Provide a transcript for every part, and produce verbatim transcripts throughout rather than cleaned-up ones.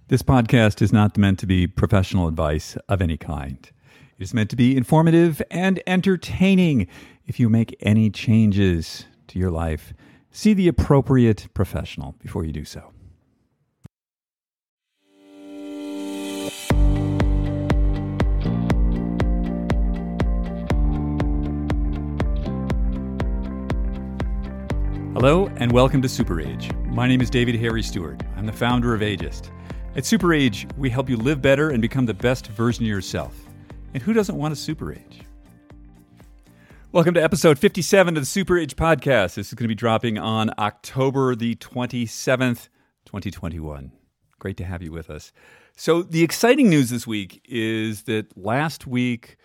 This podcast is not meant to be professional advice of any kind. It is meant to be informative and entertaining. If you make any changes to your life, see the appropriate professional before you do so. Hello and welcome to Super Age. My name is David Harry Stewart. I'm the founder of Ageist. At Super Age, we help you live better and become the best version of yourself. And who doesn't want a Super Age? Welcome to episode fifty-seven of the Super Age podcast. This is going to be dropping on October the twenty-seventh, twenty twenty-one. Great to have you with us. So the exciting news this week is that last week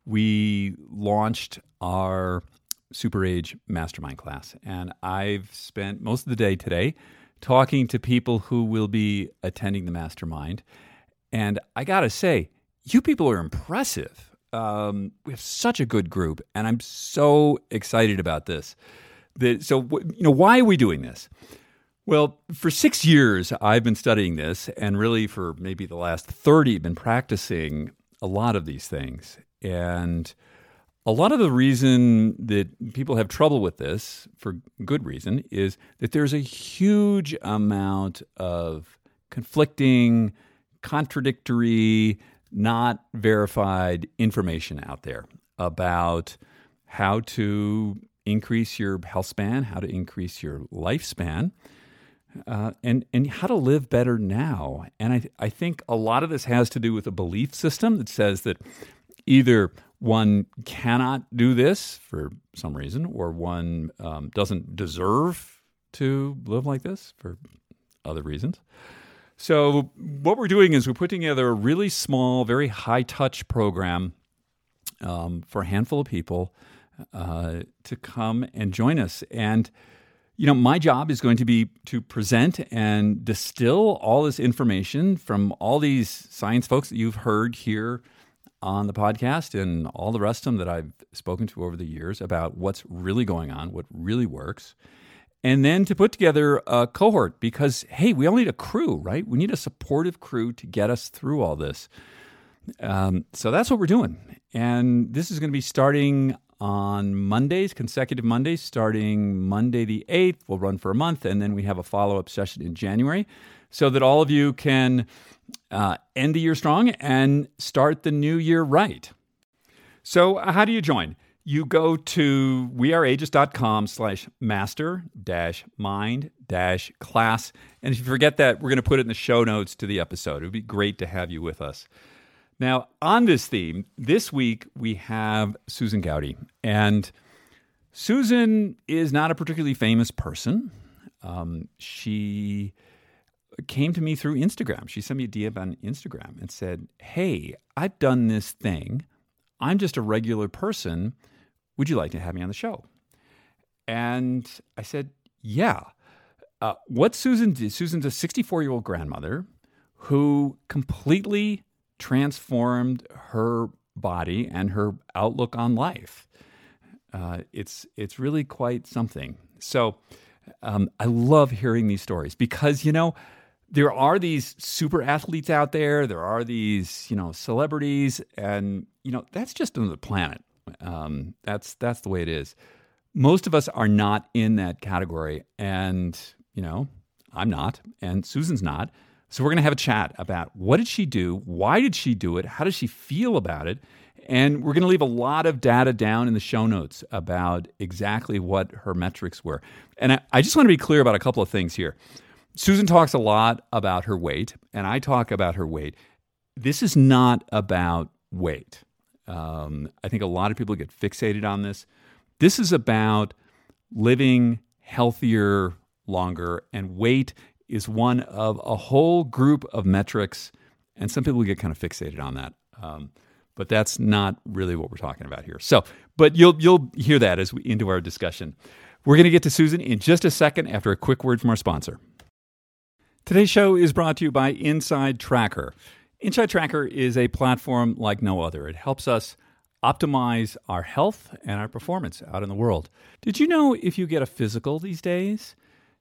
we launched our Super Age Mastermind class. And I've spent most of the day today talking to people who will be attending the Mastermind. And I got to say, you people are impressive. Um, we have such a good group, and I'm so excited about this. That, so, you know, why are we doing this? Well, for six years, I've been studying this, and really for maybe the last thirty, been practicing a lot of these things. And a lot of the reason that people have trouble with this, for good reason, is that there's a huge amount of conflicting, contradictory, not verified information out there about how to increase your health span, how to increase your lifespan, uh, and, and how to live better now. And I, I think a lot of this has to do with a belief system that says that either one cannot do this for some reason, or one um, doesn't deserve to live like this for other reasons. So what we're doing is we're putting together a really small, very high-touch program um, for a handful of people uh, to come and join us. And, you know, my job is going to be to present and distill all this information from all these science folks that you've heard here on the podcast and all the rest of them that I've spoken to over the years about what's really going on, what really works, and then to put together a cohort because, hey, we all need a crew, right? We need a supportive crew to get us through all this. Um, so that's what we're doing. And this is going to be starting on Mondays, consecutive Mondays, starting Monday the eighth. We'll run for a month, and then we have a follow-up session in January so that all of you can Uh, end the year strong and start the new year right. So uh, how do you join? You go to weareageist.com slash master dash mind dash class. And if you forget that, we're going to put it in the show notes to the episode. It would be great to have you with us. Now, on this theme, this week we have Susan Gowdy. And Susan is not a particularly famous person. Um, she came to me through Instagram. She sent me a D M on Instagram and said, hey, I've done this thing. I'm just a regular person. Would you like to have me on the show? And I said, yeah. Uh, what Susan did, Susan's a sixty-four-year-old grandmother who completely transformed her body and her outlook on life. Uh, it's, it's really quite something. So um, I love hearing these stories because, you know, there are these super athletes out there. There are these, you know, celebrities, and you know that's just another planet. Um, that's that's the way it is. Most of us are not in that category, and you know, I'm not, and Susan's not. So we're going to have a chat about what did she do, why did she do it, how does she feel about it, and we're going to leave a lot of data down in the show notes about exactly what her metrics were. And I, I just want to be clear about a couple of things here. Susan talks a lot about her weight, and I talk about her weight. This is not about weight. Um, I think a lot of people get fixated on this. This is about living healthier, longer, and weight is one of a whole group of metrics, and some people get kind of fixated on that. Um, but that's not really what we're talking about here. So, but you'll you'll hear that as we into our discussion. We're going to get to Susan in just a second after a quick word from our sponsor. Today's show is brought to you by Inside Tracker. Inside Tracker is a platform like no other. It helps us optimize our health and our performance out in the world. Did you know if you get a physical these days,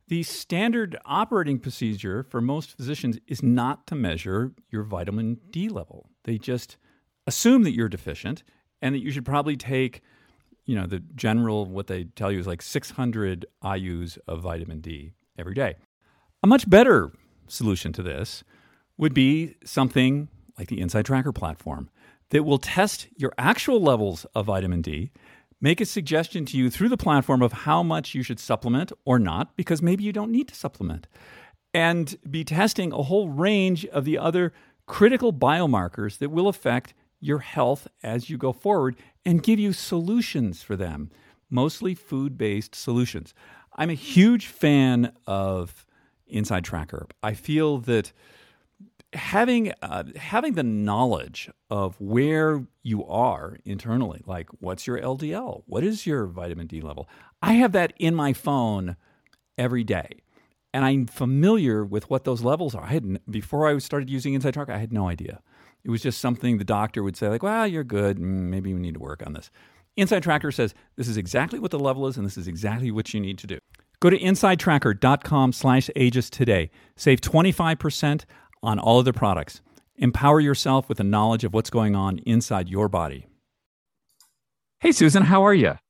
the standard operating procedure for most physicians is not to measure your vitamin D level. They just assume that you're deficient and that you should probably take, you know, the general, what they tell you is like six hundred I U's of vitamin D every day. A much better solution to this would be something like the Inside Tracker platform that will test your actual levels of vitamin D, make a suggestion to you through the platform of how much you should supplement or not, because maybe you don't need to supplement, and be testing a whole range of the other critical biomarkers that will affect your health as you go forward and give you solutions for them, mostly food-based solutions. I'm a huge fan of Inside Tracker. I feel that having uh, having the knowledge of where you are internally, like what's your L D L, what is your vitamin D level, I have that in my phone every day, and I'm familiar with what those levels are. I had before I started using Inside Tracker, I had no idea. It was just something the doctor would say, like, "Well, you're good. Maybe we need to work on this." Inside Tracker says this is exactly what the level is, and this is exactly what you need to do. Go to insidetracker.com slash aegis today. Save twenty-five percent on all of the products. Empower yourself with the knowledge of what's going on inside your body. Hey, Susan, how are you?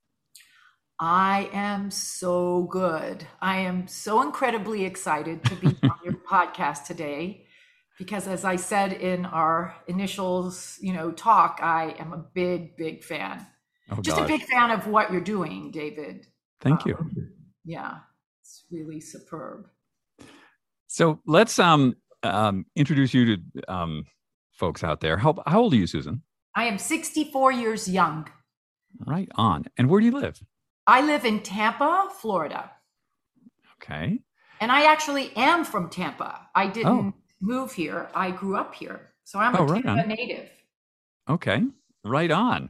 I am so good. I am so incredibly excited to be on your podcast today because, as I said in our initials, you know, talk, I am a big, big fan. Oh, Just gosh. a big fan of what you're doing, David. Thank um, you. Yeah, it's really superb. So let's um, um, introduce you to um, folks out there. How, how old are you, Susan? I am sixty-four years young. Right on. And where do you live? I live in Tampa, Florida. Okay. And I actually am from Tampa. I didn't Oh. move here. I grew up here. So I'm Oh, a right Tampa on. native. Okay. Right on.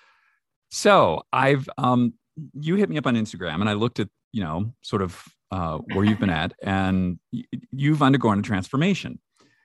So I've, um, you hit me up on Instagram and I looked at, you know, sort of uh, where you've been at, and y- you've undergone a transformation.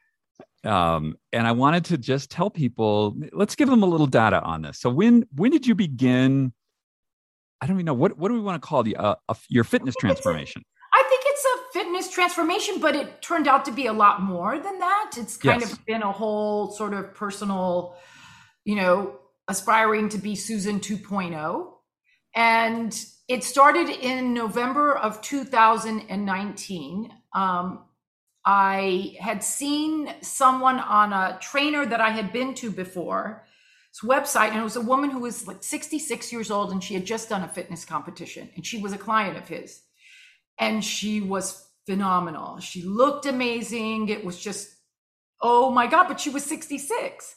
Um, and I wanted to just tell people, let's give them a little data on this. So when, when did you begin? I don't even know, what, what do we want to call the, uh, a, your fitness transformation? I think it's a fitness transformation, but it turned out to be a lot more than that. It's kind Yes. of been a whole sort of personal, you know, aspiring to be Susan two point oh. And it started in November of two thousand nineteen. Um, I had seen someone on a trainer that I had been to before, his website, and it was a woman who was like sixty-six years old, and she had just done a fitness competition, and she was a client of his. And she was phenomenal. She looked amazing. It was just, oh my God, but she was sixty-six.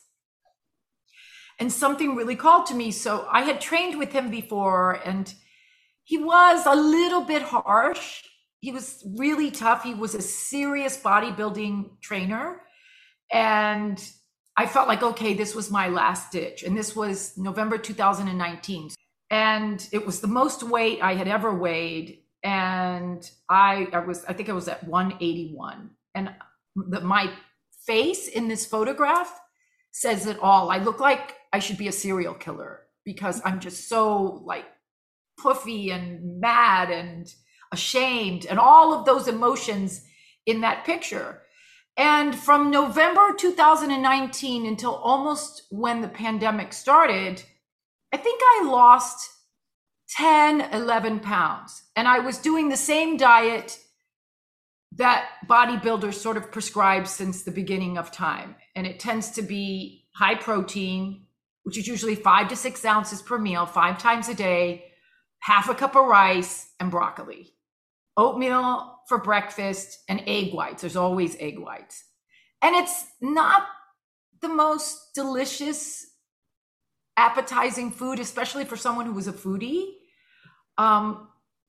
And something really called to me. So I had trained with him before, and he was a little bit harsh. He was really tough. He was a serious bodybuilding trainer. And I felt like, okay, this was my last ditch. And this was November two thousand nineteen. And it was the most weight I had ever weighed. And I, I was, I think I was at one eighty-one. And the, my face in this photograph says it all. I look like I should be a serial killer because I'm just so like puffy and mad and ashamed and all of those emotions in that picture. And from November two thousand nineteen until almost when the pandemic started, I think I lost ten, eleven pounds. And I was doing the same diet that bodybuilders sort of prescribe since the beginning of time. And it tends to be high protein, which is usually five to six ounces per meal, five times a day, half a cup of rice and broccoli, oatmeal for breakfast, and egg whites. There's always egg whites. And it's not the most delicious, appetizing food, especially for someone who was a foodie. Um,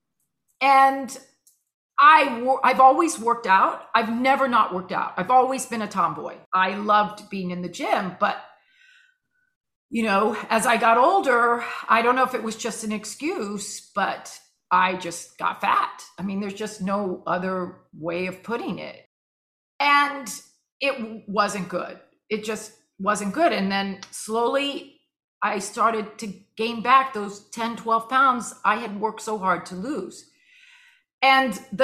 and I, I've always worked out. I've never not worked out. I've always been a tomboy. I loved being in the gym, but you know, as I got older, I don't know if it was just an excuse, but I just got fat. I mean, there's just no other way of putting it. And it wasn't good. It just wasn't good. And then slowly I started to gain back those ten, twelve pounds I had worked so hard to lose. And the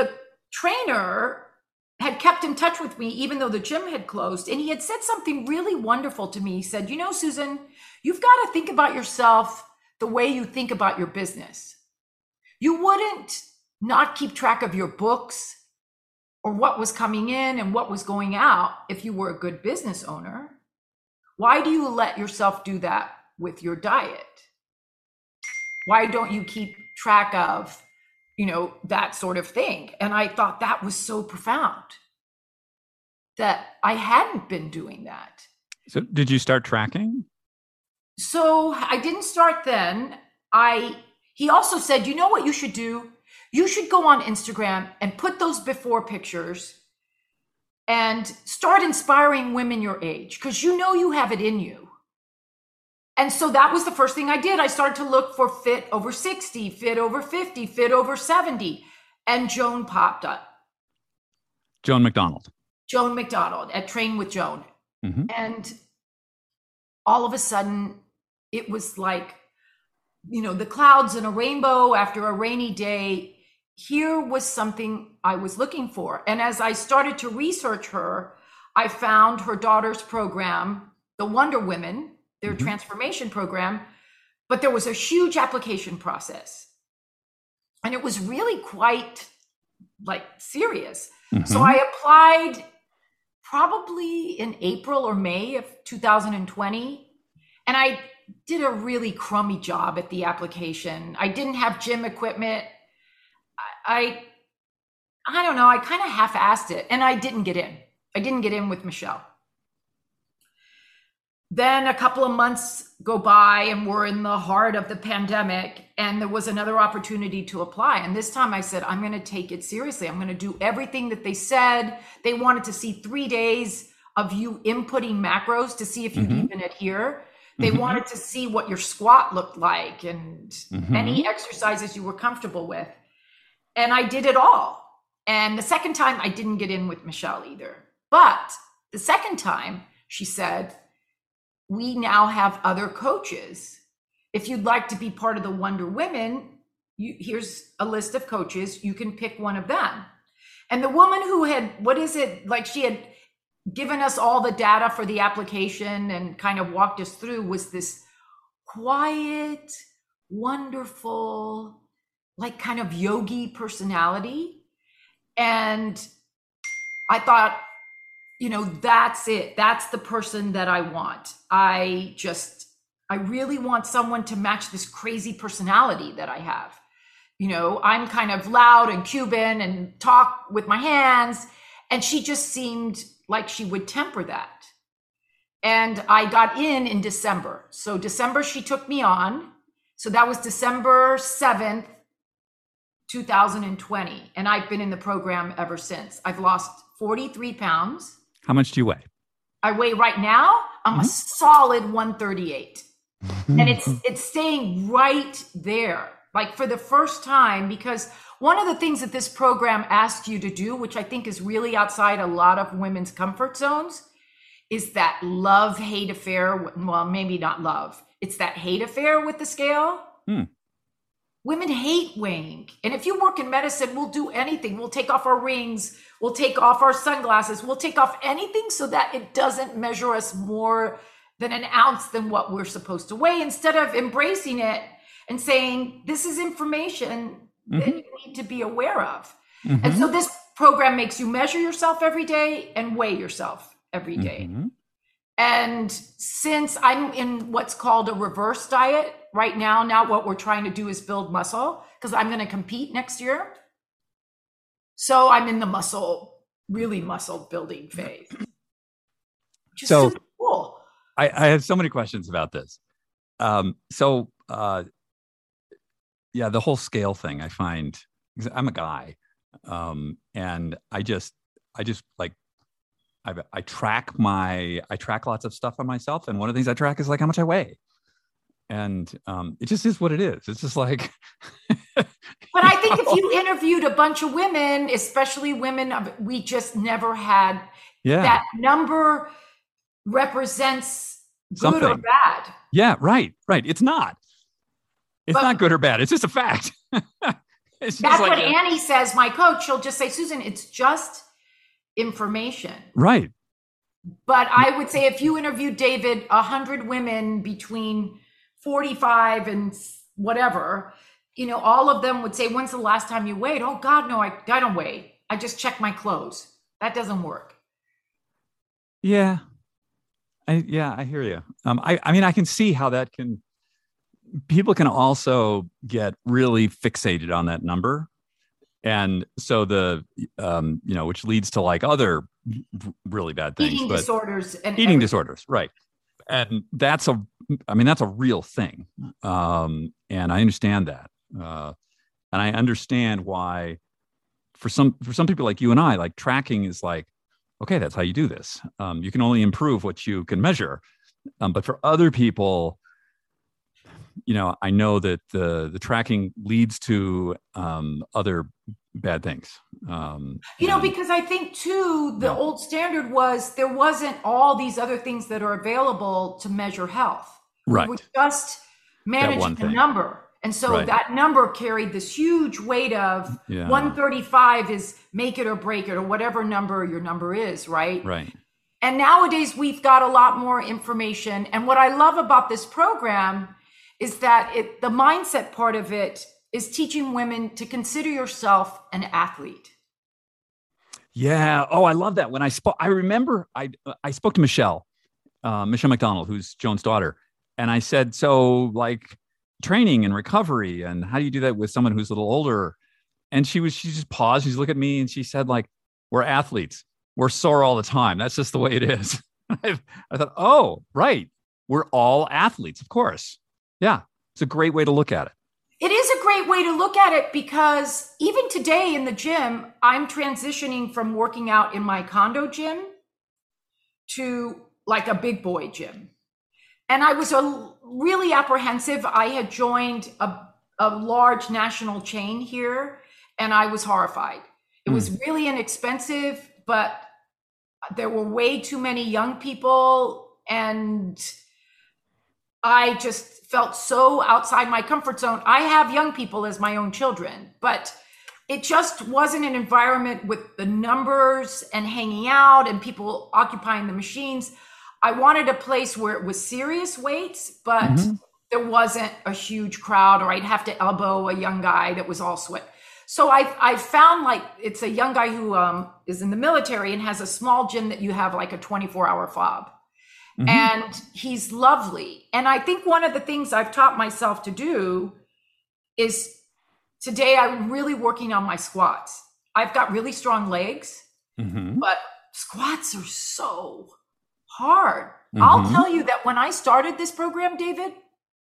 trainer had kept in touch with me, even though the gym had closed. And he had said something really wonderful to me. He said, you know, Susan, you've got to think about yourself the way you think about your business. You wouldn't not keep track of your books or what was coming in and what was going out if you were a good business owner. Why do you let yourself do that with your diet? Why don't you keep track of, you know, that sort of thing? And I thought that was so profound that I hadn't been doing that. So did you start tracking? So I didn't start then. I, he also said, you know what you should do? You should go on Instagram and put those before pictures and start inspiring women your age, because you know you have it in you. And so that was the first thing I did. I started to look for fit over sixty, fit over fifty, fit over seventy. And Joan popped up. Joan McDonald. Joan McDonald at Train with Joan. Mm-hmm. And all of a sudden, it was like, you know, the clouds and a rainbow after a rainy day. Here was something I was looking for. And as I started to research her, I found her daughter's program, the Wonder Women, their mm-hmm. transformation program, but there was a huge application process. And it was really quite like serious. Mm-hmm. So I applied probably in April or May of two thousand twenty. And I did a really crummy job at the application. I didn't have gym equipment. I, I, I don't know. I kind of half-assed it, and I didn't get in. I didn't get in with Michelle. Then a couple of months go by and we're in the heart of the pandemic, and there was another opportunity to apply. And this time I said, I'm going to take it seriously. I'm going to do everything that they said. They wanted to see three days of you inputting macros to see if you'd mm-hmm. even adhere. They mm-hmm. wanted to see what your squat looked like and mm-hmm. any exercises you were comfortable with. And I did it all. And the second time I didn't get in with Michelle either. But the second time she said, we now have other coaches. If you'd like to be part of the Wonder Women, you, here's a list of coaches. You can pick one of them. And the woman who had, what is it? Like she had given us all the data for the application and kind of walked us through was this quiet, wonderful, like kind of yogi personality. And I thought, you know, that's it. That's the person that I want. I just, I really want someone to match this crazy personality that I have. You know, I'm kind of loud and Cuban and talk with my hands. And she just seemed like she would temper that. And I got in in December. So December, she took me on. So that was December seventh, two thousand twenty. And I've been in the program ever since. I've lost forty-three pounds. How much do you weigh? I weigh right now, I'm mm-hmm. a solid one thirty-eight. And it's it's staying right there, like for the first time, because one of the things that this program asks you to do, which I think is really outside a lot of women's comfort zones, is that love-hate affair. Well, maybe not love. It's that hate affair with the scale. Hmm. Women hate weighing. And if you work in medicine, we'll do anything. We'll take off our rings. We'll take off our sunglasses. We'll take off anything so that it doesn't measure us more than an ounce than what we're supposed to weigh, instead of embracing it and saying, this is information mm-hmm. that you need to be aware of. Mm-hmm. And so this program makes you measure yourself every day and weigh yourself every day. Mm-hmm. And since I'm in what's called a reverse diet right now, now what we're trying to do is build muscle, because I'm going to compete next year. So I'm in the muscle, really muscle building phase. Which is so super cool. I, I have so many questions about this. Um, so uh, yeah, the whole scale thing I find, because I'm a guy um, and I just, I just like, I, I track my, I track lots of stuff on myself. And one of the things I track is like how much I weigh. And um, it just is what it is. It's just like. But I think if you interviewed a bunch of women, especially women, we just never had yeah. that number represents good something. Or bad. Yeah, right, right. It's not. It's but, not good or bad. It's just a fact. That's like, what yeah. Annie says, my coach. She'll just say, Susan, it's just information. Right. But I would say if you interviewed, David, one hundred women between forty-five and whatever, you know, all of them would say, when's the last time you weighed? Oh, God, no, I, I don't weigh. I just check my clothes. That doesn't work. Yeah. I, yeah, I hear you. Um, I, I mean, I can see how that can, people can also get really fixated on that number. And so the, um, you know, which leads to like other really bad things. Eating but disorders. and Eating everything. disorders, right. And that's a, I mean, that's a real thing. Um, and I understand that. Uh, and I understand why for some, for some people like you and I, like tracking is like, okay, that's how you do this. Um, you can only improve what you can measure. Um, but for other people, you know, I know that the the tracking leads to um, other bad things. Um, You know, and- because I think too, the Yeah. old standard was there wasn't all these other things that are available to measure health. Right. We were just managing one the thing. number. And so Right. that number carried this huge weight of Yeah. one thirty-five is make it or break it, or whatever number your number is, right? Right. And nowadays we've got a lot more information. And what I love about this program is that it, the mindset part of it is teaching women to consider yourself an athlete. Yeah. Oh, I love that. When I spoke, I remember I I spoke to Michelle, uh, Michelle McDonald, who's Joan's daughter, and I said, so like training and recovery, and how do you do that with someone who's a little older? And she was she just paused. She's looked at me and she said, like, we're athletes. We're sore all the time. That's just the way it is. I, I thought, oh, right. We're all athletes, of course. Yeah, it's a great way to look at it. It is a great way to look at it because even today in the gym, I'm transitioning from working out in my condo gym to like a big boy gym. And I was a, really apprehensive. I had joined a, a large national chain here and I was horrified. It mm. was really inexpensive, but there were way too many young people and I just felt so outside my comfort zone. I have young people as my own children, but it just wasn't an environment with the numbers and hanging out and people occupying the machines. I wanted a place where it was serious weights, but mm-hmm. there wasn't a huge crowd or I'd have to elbow a young guy that was all sweat. So I I found like it's a young guy who um, is in the military and has a small gym that you have like a twenty-four hour fob. Mm-hmm. And he's lovely. And I think one of the things I've taught myself to do is today I'm really working on my squats. I've got really strong legs, mm-hmm. but squats are so hard. Mm-hmm. I'll tell you that when I started this program, David,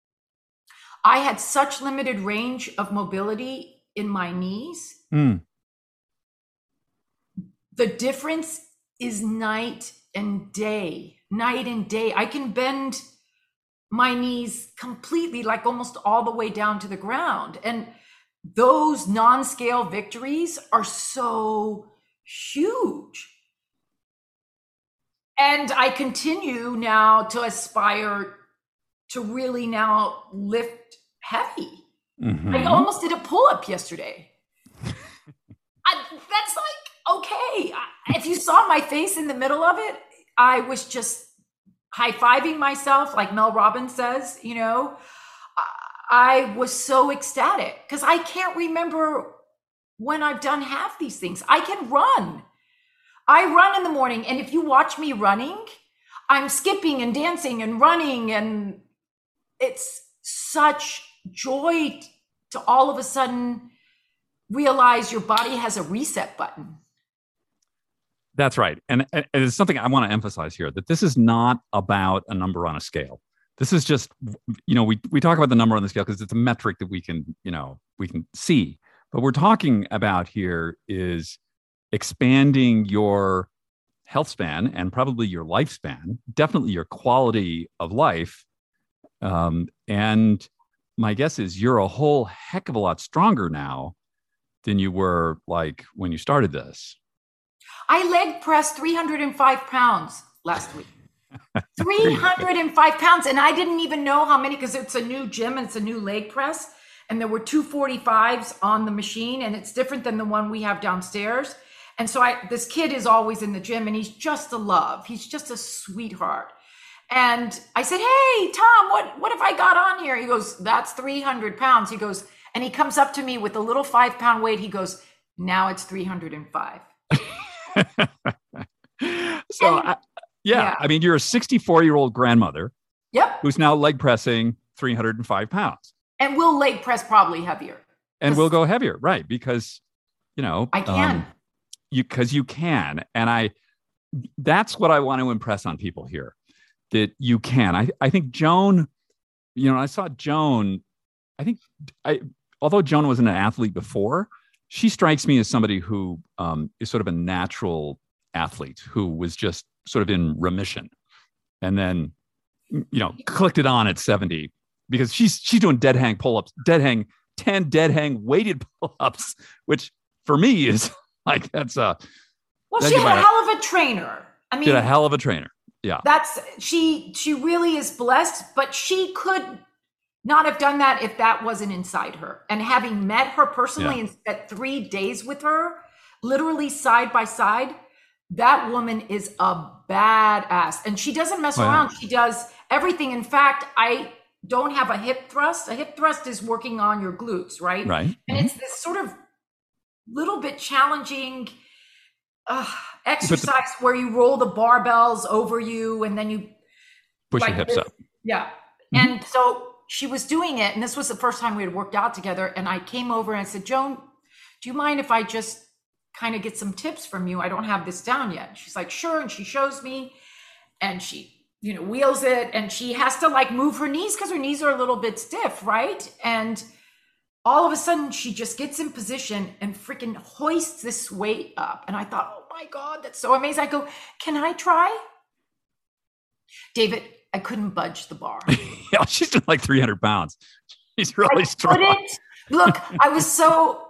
I had such limited range of mobility in my knees. Mm. The difference is night and day. Night and day. I can bend my knees completely, like almost all the way down to the ground. And those non-scale victories are so huge. And I continue now to aspire to really now lift heavy. Mm-hmm. I almost did a pull-up yesterday. I, that's like, okay. If you saw my face in the middle of it, I was just high-fiving myself, like Mel Robbins says, you know. I was so ecstatic because I can't remember when I've done half these things. I can run. I run in the morning, and if you watch me running, I'm skipping and dancing and running, and it's such joy to all of a sudden realize your body has a reset button. That's right. And, and it's something I want to emphasize here, that this is not about a number on a scale. This is just, you know, we, we talk about the number on the scale because it's a metric that we can, you know, we can see. But what we're talking about here is expanding your health span and probably your lifespan, definitely your quality of life. Um, and my guess is you're a whole heck of a lot stronger now than you were like when you started this. I leg pressed three hundred five pounds last week. three hundred five pounds. And I didn't even know how many, because it's a new gym and it's a new leg press. and there were two forty-fives on the machine, and it's different than the one we have downstairs. And so I, this kid is always in the gym, and he's just a love. He's just a sweetheart. And I said, hey, Tom, what, what have I got on here? He goes, that's three hundred pounds. He goes, and he comes up to me with a little five pound weight. He goes, now it's three hundred five. so, and, I, yeah, yeah, I mean, you're a sixty-four year old grandmother. Yep. Who's now leg pressing three hundred five pounds. And we'll leg press probably heavier. And we'll go heavier, right? Because, you know, I can. Um, you, because you can. And I, that's what I want to impress on people here, that you can. I, I think Joan, you know, I saw Joan, I think, I, although Joan wasn't an athlete before, she strikes me as somebody who um, is sort of a natural athlete who was just sort of in remission. And then, you know, clicked it on at seventy because she's she's doing dead hang pull-ups, dead hang, ten dead hang weighted pull-ups, which for me is like, that's a... Well, she had a hell of a trainer. I mean... She had a hell of a trainer, yeah. That's, she, she really is blessed, but she could not have done that if that wasn't inside her. And having met her personally yeah. and spent three days with her, literally side by side, that woman is a badass. And she doesn't mess oh, around. Yeah. She does everything. In fact, I don't have a hip thrust. A hip thrust is working on your glutes, right? Right. And mm-hmm. it's this sort of little bit challenging uh, exercise the, where you roll the barbells over you and then you push like, your hips up. Yeah. Mm-hmm. And so she was doing it. And this was the first time we had worked out together. And I came over and I said, Joan, do you mind if I just kind of get some tips from you? I don't have this down yet. She's like, sure. And she shows me and she, you know, wheels it and she has to like move her knees because her knees are a little bit stiff. Right. And all of a sudden she just gets in position and freaking hoists this weight up. And I thought, oh my God, that's so amazing. I go, can I try? David, I couldn't budge the bar. Yeah, she's doing like three hundred pounds. She's really I strong. Couldn't. Look, I was so...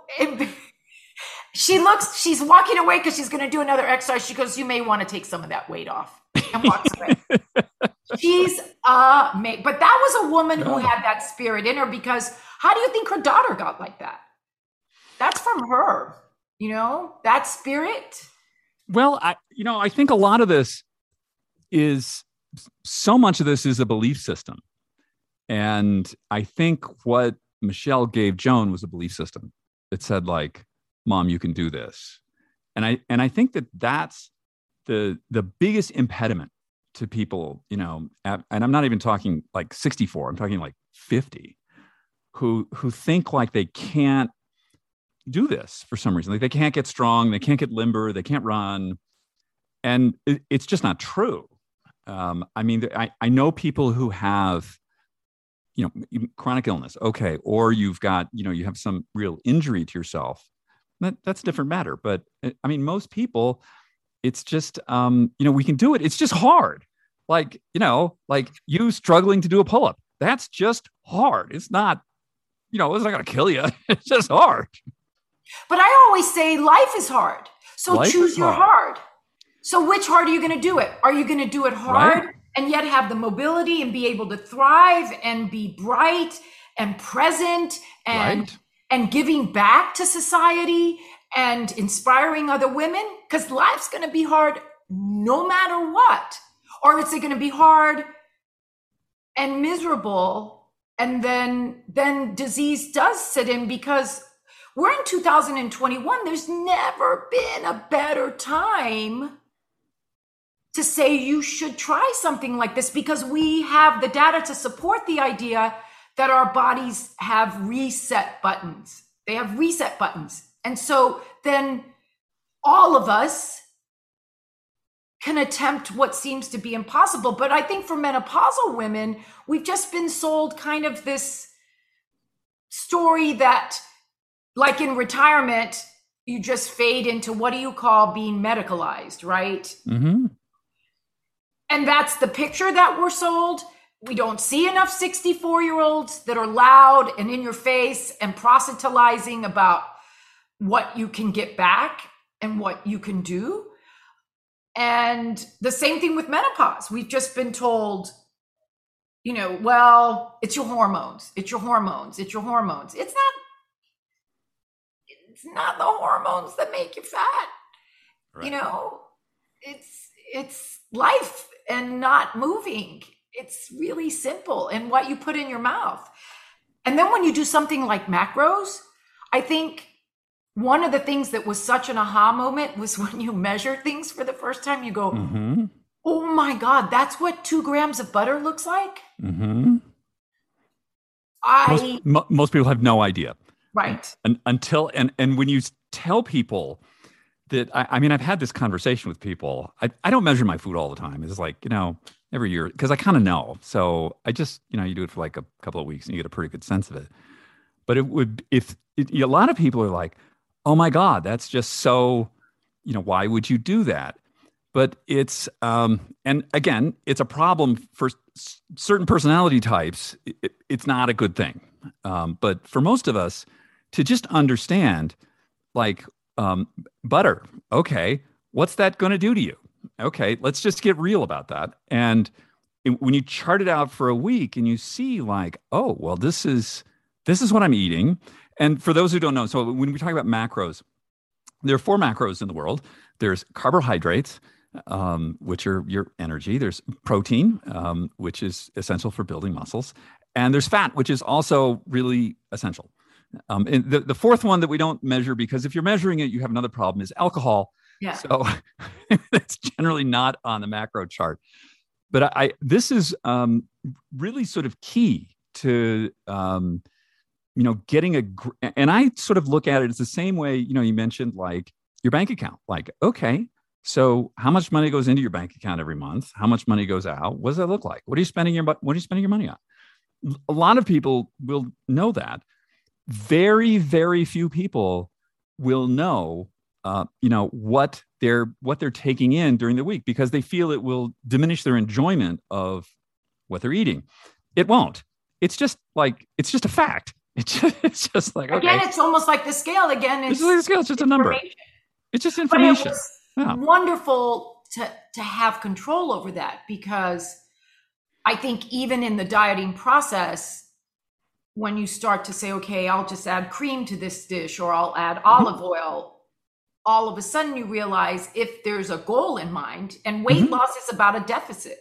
She looks, she's walking away because she's going to do another exercise. She goes, you may want to take some of that weight off, and walks away. She's amazing. But that was a woman who had that spirit in her, because how do you think her daughter got like that? That's from her, you know, that spirit. Well, I, you know, I think a lot of this is, so much of this is a belief system. And I think what Michelle gave Joan was a belief system that said like, Mom, you can do this. And I, and I think that that's the, the biggest impediment to people, you know, at, and I'm not even talking like sixty-four, I'm talking like fifty, who, who think like they can't do this for some reason. Like they can't get strong, they can't get limber, they can't run. And it, it's just not true. Um, I mean, I, I know people who have, you know, chronic illness, okay, or you've got, you know, you have some real injury to yourself. That, that's a different matter. But I mean, most people, it's just, um, you know, we can do it. It's just hard. Like, you know, like you struggling to do a pull-up. That's just hard. It's not, you know, it's not going to kill you. It's just hard. But I always say life is hard. So life choose your hard. hard. So which hard are you going to do it? Are you going to do it hard right. and yet have the mobility and be able to thrive and be bright and present and right. and giving back to society and inspiring other women? Because life's going to be hard no matter what. Or is it going to be hard and miserable, and then then disease does sit in? Because we're in two thousand twenty-one. There's never been a better time to say you should try something like this, because we have the data to support the idea that our bodies have reset buttons. They have reset buttons. And so then all of us can attempt what seems to be impossible. But I think for menopausal women, we've just been sold kind of this story that, like in retirement, you just fade into, what do you call being medicalized, right? Mm-hmm. And that's the picture that we're sold. We don't see enough sixty-four-year-olds that are loud and in your face and proselytizing about what you can get back and what you can do. And the same thing with menopause. We've just been told, you know, well, it's your hormones. It's your hormones. It's your hormones. It's not, it's not the hormones that make you fat. Right. You know, it's, it's life and not moving. It's really simple, and what you put in your mouth. And then when you do something like macros, I think one of the things that was such an aha moment was when you measure things for the first time, you go, mm-hmm. oh my God, that's what two grams of butter looks like? Mm-hmm. I most, mo- most people have no idea. Right. And, until, and, and when you tell people that, I, I mean, I've had this conversation with people. I, I don't measure my food all the time. It's like, you know, every year, because I kind of know. So I just, you know, you do it for like a couple of weeks and you get a pretty good sense of it. But it would, if it, a lot of people are like, oh my God, that's just so, you know, why would you do that? But it's, um, and again, it's a problem for s- certain personality types. It, it's not a good thing. Um, but for most of us to just understand, like, um, butter, okay, what's that going to do to you? Okay, let's just get real about that. And it, when you chart it out for a week and you see like, oh, well, this is, this is what I'm eating. And for those who don't know, so when we talk about macros, there are four macros in the world. There's carbohydrates, um, which are your energy. There's protein, um, which is essential for building muscles. And there's fat, which is also really essential. Um, and the, the fourth one that we don't measure, because if you're measuring it, you have another problem, is alcohol. Yeah. So it's generally not on the macro chart. But I, I this is um, really sort of key to, um, you know, getting a, gr- and I sort of look at it as the same way, you know, you mentioned like your bank account, like, okay, so how much money goes into your bank account every month? How much money goes out? What does that look like? What are you spending your, what are you spending your money on? A lot of people will know that. Very, very few people will know, uh, you know, what they're what they're taking in during the week, because they feel it will diminish their enjoyment of what they're eating. It won't. It's just like it's just a fact. It's just, it's just like okay. Again, it's almost like the scale. Again, it's, it's like the scale. It's just a number. It's just information. But it was yeah. wonderful to to have control over that, because I think even in the dieting process, when you start to say, okay, I'll just add cream to this dish, or I'll add olive mm-hmm. oil, all of a sudden you realize if there's a goal in mind, and weight mm-hmm. loss is about a deficit.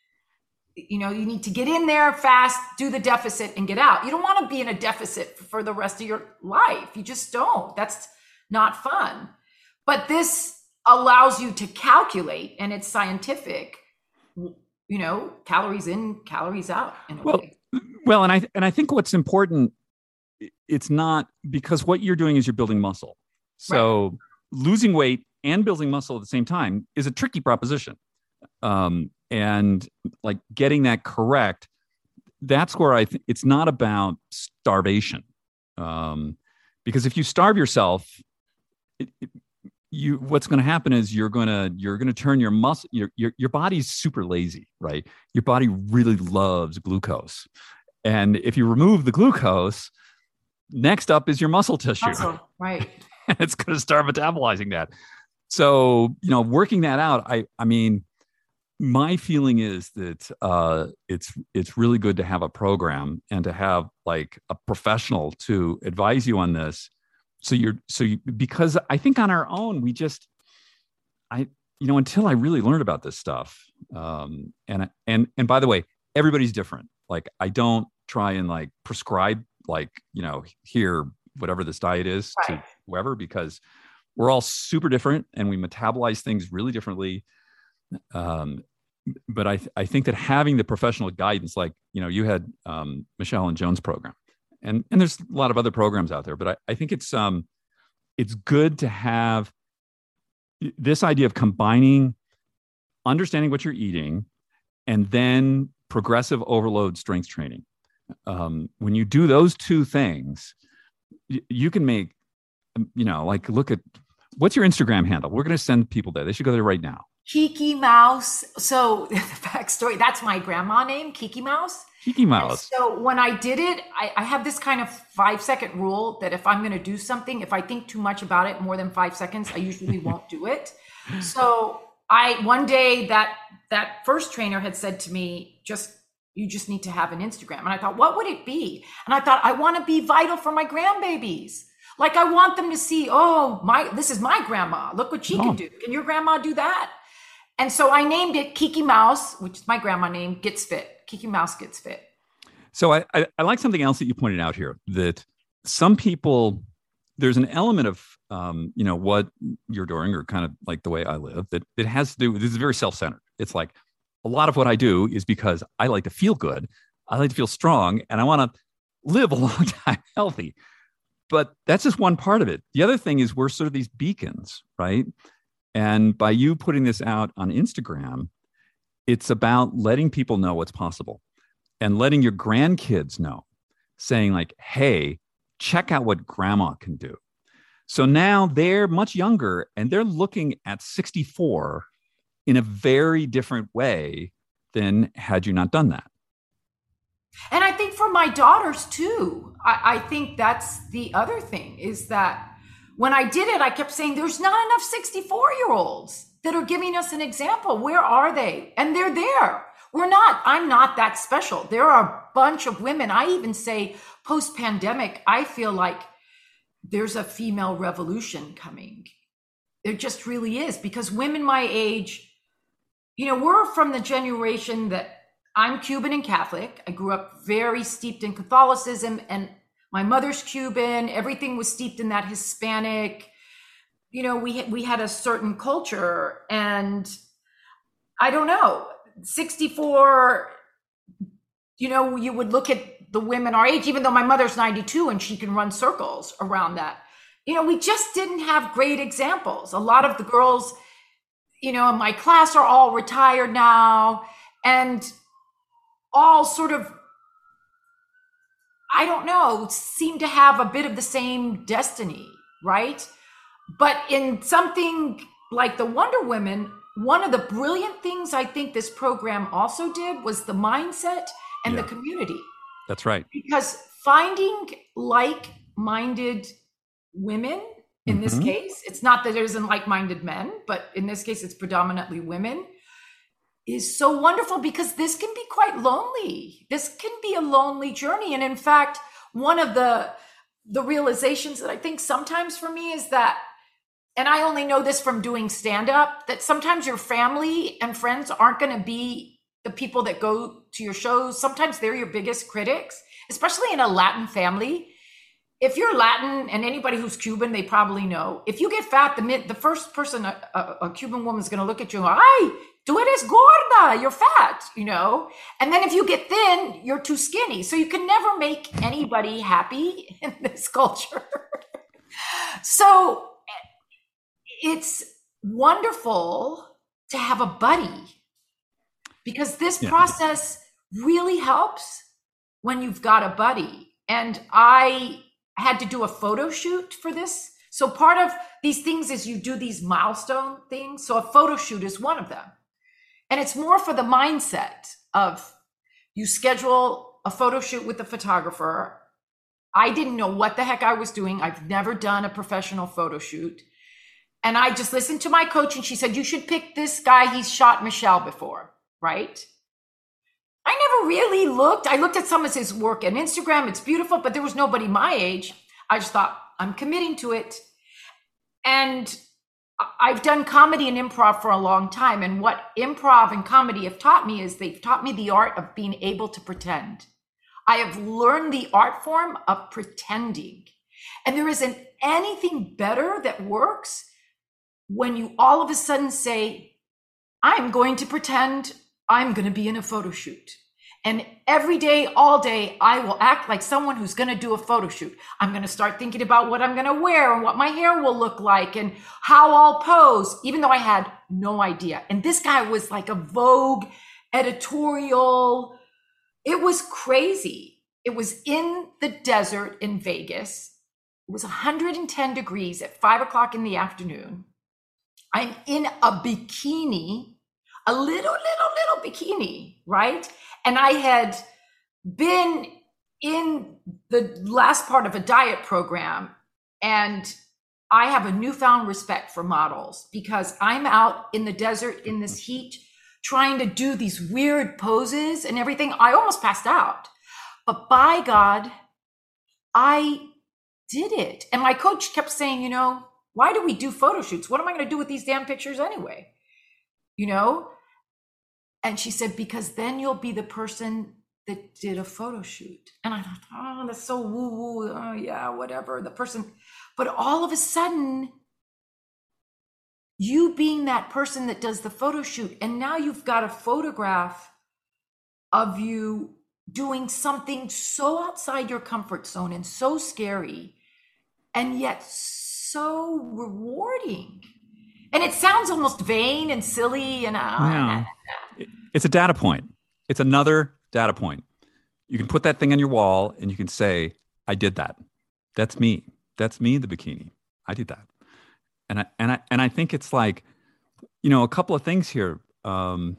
You know, you need to get in there fast, do the deficit and get out. You don't want to be in a deficit for the rest of your life. You just don't. That's not fun. But this allows you to calculate, and it's scientific, you know, calories in, calories out in a well, way. Well, and I and I think what's important, it's not, because what you're doing is you're building muscle. So right. losing weight and building muscle at the same time is a tricky proposition. Um, and like getting that correct, that's where I think it's not about starvation. Um, because if you starve yourself, it, it, you what's going to happen is you're going to you're going to turn your muscle your, your your body's super lazy, right? Your body really loves glucose. And if you remove the glucose, next up is your muscle tissue. Muscle, right. And it's going to start metabolizing that. So, you know, working that out, I I mean, my feeling is that uh, it's it's really good to have a program and to have like a professional to advise you on this. So you're so you, because I think on our own, we just, I, you know, until I really learned about this stuff. Um, and, and, and by the way, everybody's different. Like I don't try and like prescribe, like, you know, here, whatever this diet is right. to whoever, because we're all super different and we metabolize things really differently. Um, but I, th- I think that having the professional guidance, like, you know, you had um, Michelle and Joan's program, and, and there's a lot of other programs out there, but I, I think it's, um, it's good to have this idea of combining understanding what you're eating and then progressive overload strength training. Um, when you do those two things, y- you can make, you know, like look at, what's your Instagram handle? We're going to send people there. They should go there right now. Kiki Mouse. So the backstory, that's my grandma name, Kiki Mouse. Kiki Mouse. And so when I did it, I, I have this kind of five second rule that if I'm going to do something, if I think too much about it, more than five seconds, I usually won't do it. So I, one day that, that first trainer had said to me, just, You just need to have an Instagram. And I thought, what would it be? And I thought, I want to be vital for my grandbabies. Like, I want them to see, oh, my, this is my grandma. Look what she oh. can do. Can your grandma do that? And so I named it Kiki Mouse, which is my grandma name, Gets Fit. Kiki Mouse Gets Fit. So I, I, I like something else that you pointed out here, that some people, there's an element of, um, you know, what you're doing, or kind of like the way I live, that it has to do, this is very self-centered. It's like, a lot of what I do is because I like to feel good. I like to feel strong, and I want to live a long time healthy. But that's just one part of it. The other thing is we're sort of these beacons, right? And by you putting this out on Instagram, it's about letting people know what's possible and letting your grandkids know, saying like, hey, check out what grandma can do. So now they're much younger and they're looking at sixty-four in a very different way than had you not done that. And I think for my daughters too, I, I think that's the other thing, is that when I did it, I kept saying, there's not enough sixty-four year olds that are giving us an example. Where are they? And they're there. We're not, I'm not that special. There are a bunch of women. I even say post pandemic, I feel like there's a female revolution coming. There just really is, because women my age, you know, we're from the generation that, I'm Cuban and Catholic. I grew up very steeped in Catholicism, and my mother's Cuban. Everything was steeped in that Hispanic, you know, we, we had a certain culture, and I don't know, sixty-four, you know, you would look at the women our age, even though my mother's ninety-two and she can run circles around that. You know, we just didn't have great examples. A lot of the girls, you know, in my class are all retired now, and all sort of, I don't know, seem to have a bit of the same destiny, right? But in something like the Wonder Women, one of the brilliant things I think this program also did was the mindset and yeah. the community. That's right. Because finding like-minded women, in mm-hmm. this case, it's not that there isn't like-minded men, but in this case, it's predominantly women, is so wonderful, because this can be quite lonely. This can be a lonely journey. And in fact, one of the, the realizations that I think sometimes for me is that, and I only know this from doing stand-up, that sometimes your family and friends aren't going to be the people that go to your shows. Sometimes they're your biggest critics, especially in a Latin family. If you're Latin, and anybody who's Cuban, they probably know, if you get fat, the, the first person, a, a, a Cuban woman is going to look at you and go, ay, tú eres gorda, you're fat, you know? And then if you get thin, you're too skinny. So you can never make anybody happy in this culture. So it's wonderful to have a buddy, because this yeah. process really helps when you've got a buddy. And I had to do a photo shoot for this. So part of these things is you do these milestone things. So a photo shoot is one of them. And it's more for the mindset of, you schedule a photo shoot with the photographer. I didn't know what the heck I was doing. I've never done a professional photo shoot. And I just listened to my coach, and she said, you should pick this guy. He's shot Michelle before, right? I never really looked. I looked at some of his work on Instagram. It's beautiful, but there was nobody my age. I just thought, I'm committing to it. And I've done comedy and improv for a long time. And what improv and comedy have taught me is they've taught me the art of being able to pretend. I have learned the art form of pretending. And there isn't anything better that works when you all of a sudden say, I'm going to pretend I'm going to be in a photo shoot. And every day, all day, I will act like someone who's going to do a photo shoot. I'm going to start thinking about what I'm going to wear and what my hair will look like and how I'll pose, even though I had no idea. And this guy was like a Vogue editorial. It was crazy. It was in the desert in Vegas. It was one hundred ten degrees at five o'clock in the afternoon. I'm in a bikini, a little, little, little bikini, right? And I had been in the last part of a diet program, and I have a newfound respect for models, because I'm out in the desert in this heat trying to do these weird poses and everything. I almost passed out. But by God, I did it. And my coach kept saying, you know, why do we do photo shoots? What am I going to do with these damn pictures anyway? You know? And she said, because then you'll be the person that did a photo shoot. And I thought, oh, that's so woo woo. Oh, yeah, whatever. The person. But all of a sudden, you being that person that does the photo shoot, and now you've got a photograph of you doing something so outside your comfort zone and so scary, and yet so rewarding. And it sounds almost vain and silly. And uh, yeah. It's a data point. It's another data point. You can put that thing on your wall and you can say, I did that. That's me. That's me in the bikini. I did that. And I, and I, and I think it's like, you know, a couple of things here. Um,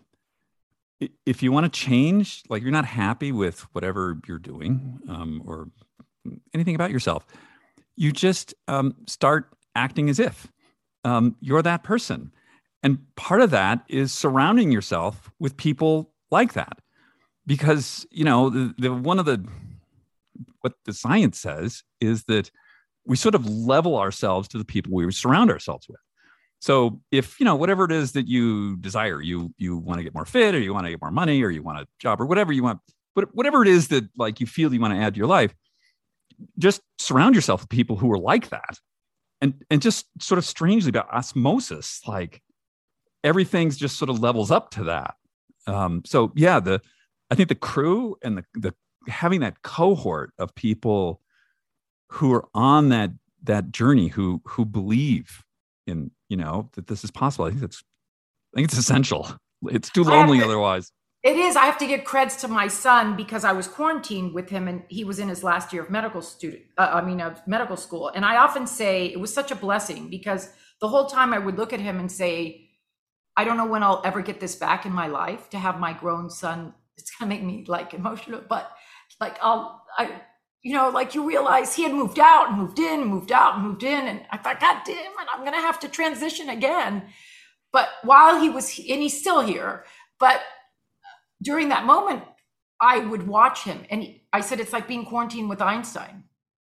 if you want to change, like you're not happy with whatever you're doing, um, or anything about yourself, you just, um, start acting as if, um, you're that person. And part of that is surrounding yourself with people like that. Because, you know, the, the one of the, what the science says is that we sort of level ourselves to the people we surround ourselves with. So if, you know, whatever it is that you desire, you, you want to get more fit, or you want to get more money, or you want a job, or whatever you want, but whatever it is that like you feel you want to add to your life, just surround yourself with people who are like that. And, and just sort of strangely by osmosis, like everything's just sort of levels up to that. Um, so yeah, the, I think the crew and the, the having that cohort of people who are on that that journey, who who believe in, you know, that this is possible. I think that's I think it's essential. It's too lonely to, otherwise. It is. I have to give creds to my son because I was quarantined with him, and he was in his last year of medical student. Uh, I mean, of medical school. And I often say it was such a blessing because the whole time I would look at him and say, I don't know when I'll ever get this back in my life to have my grown son. It's gonna make me like emotional, but like I'll, I, you know, like you realize he had moved out and moved in, and moved out and moved in, and I thought, God damn it, I'm gonna have to transition again. But while he was, and he's still here, but during that moment, I would watch him, and he, I said it's like being quarantined with Einstein.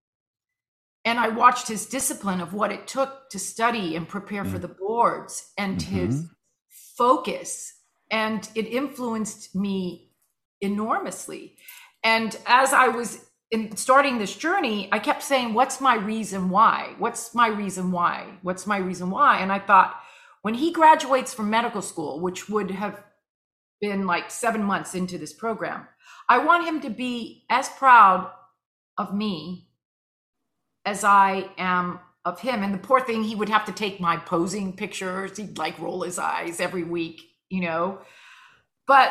And I watched his discipline of what it took to study and prepare mm-hmm. for the boards, and mm-hmm. his focus, and it influenced me enormously. And as I was in starting this journey, I kept saying, what's my reason why? What's my reason why? What's my reason why? And I thought, when he graduates from medical school, which would have been like seven months into this program, I want him to be as proud of me as I am of him. And the poor thing, he would have to take my posing pictures. He'd like roll his eyes every week, you know, but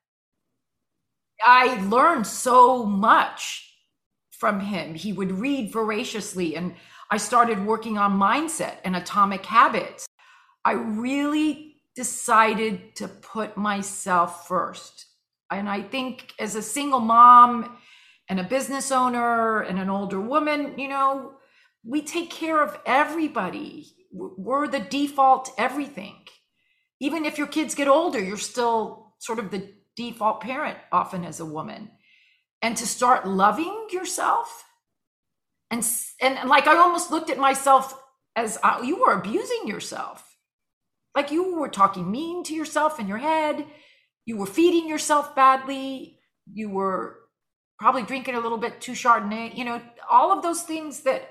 I learned so much from him. He would read voraciously, and I started working on mindset and atomic habits. I really decided to put myself first. And I think as a single mom and a business owner and an older woman, you know, we take care of everybody. We're the default everything. Even if your kids get older, you're still sort of the default parent often as a woman. And to start loving yourself, and and like I almost looked at myself as uh, you were abusing yourself. Like you were talking mean to yourself in your head. You were feeding yourself badly. You were probably drinking a little bit too Chardonnay. You know, all of those things that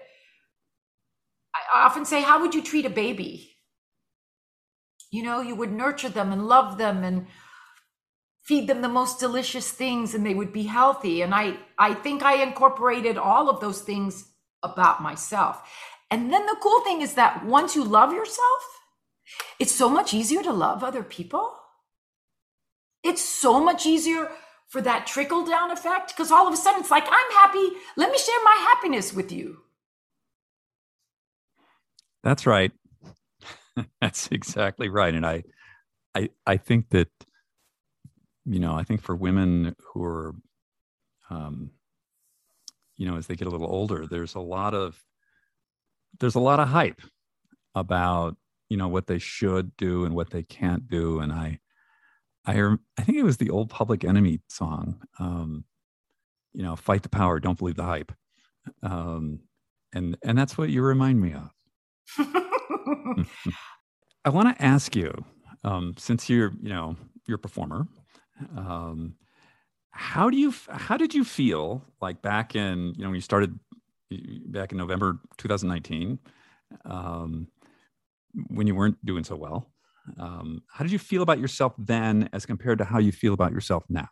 I often say, how would you treat a baby? You know, you would nurture them and love them and feed them the most delicious things, and they would be healthy. And I, I think I incorporated all of those things about myself. And then the cool thing is that once you love yourself, it's so much easier to love other people. It's so much easier for that trickle down effect, because all of a sudden it's like, I'm happy. Let me share my happiness with you. That's right. That's exactly right. And I, I, I think that, you know, I think for women who are, um, you know, as they get a little older, there's a lot of, there's a lot of hype about, you know, what they should do and what they can't do. And I, I rem- I think it was the old Public Enemy song. Um, you know, fight the power, don't believe the hype. Um, and and that's what you remind me of. I want to ask you, um, since you're you know you're a performer, um, how do you how did you feel like back in you know when you started back in November twenty nineteen, um, when you weren't doing so well? Um, how did you feel about yourself then as compared to how you feel about yourself now?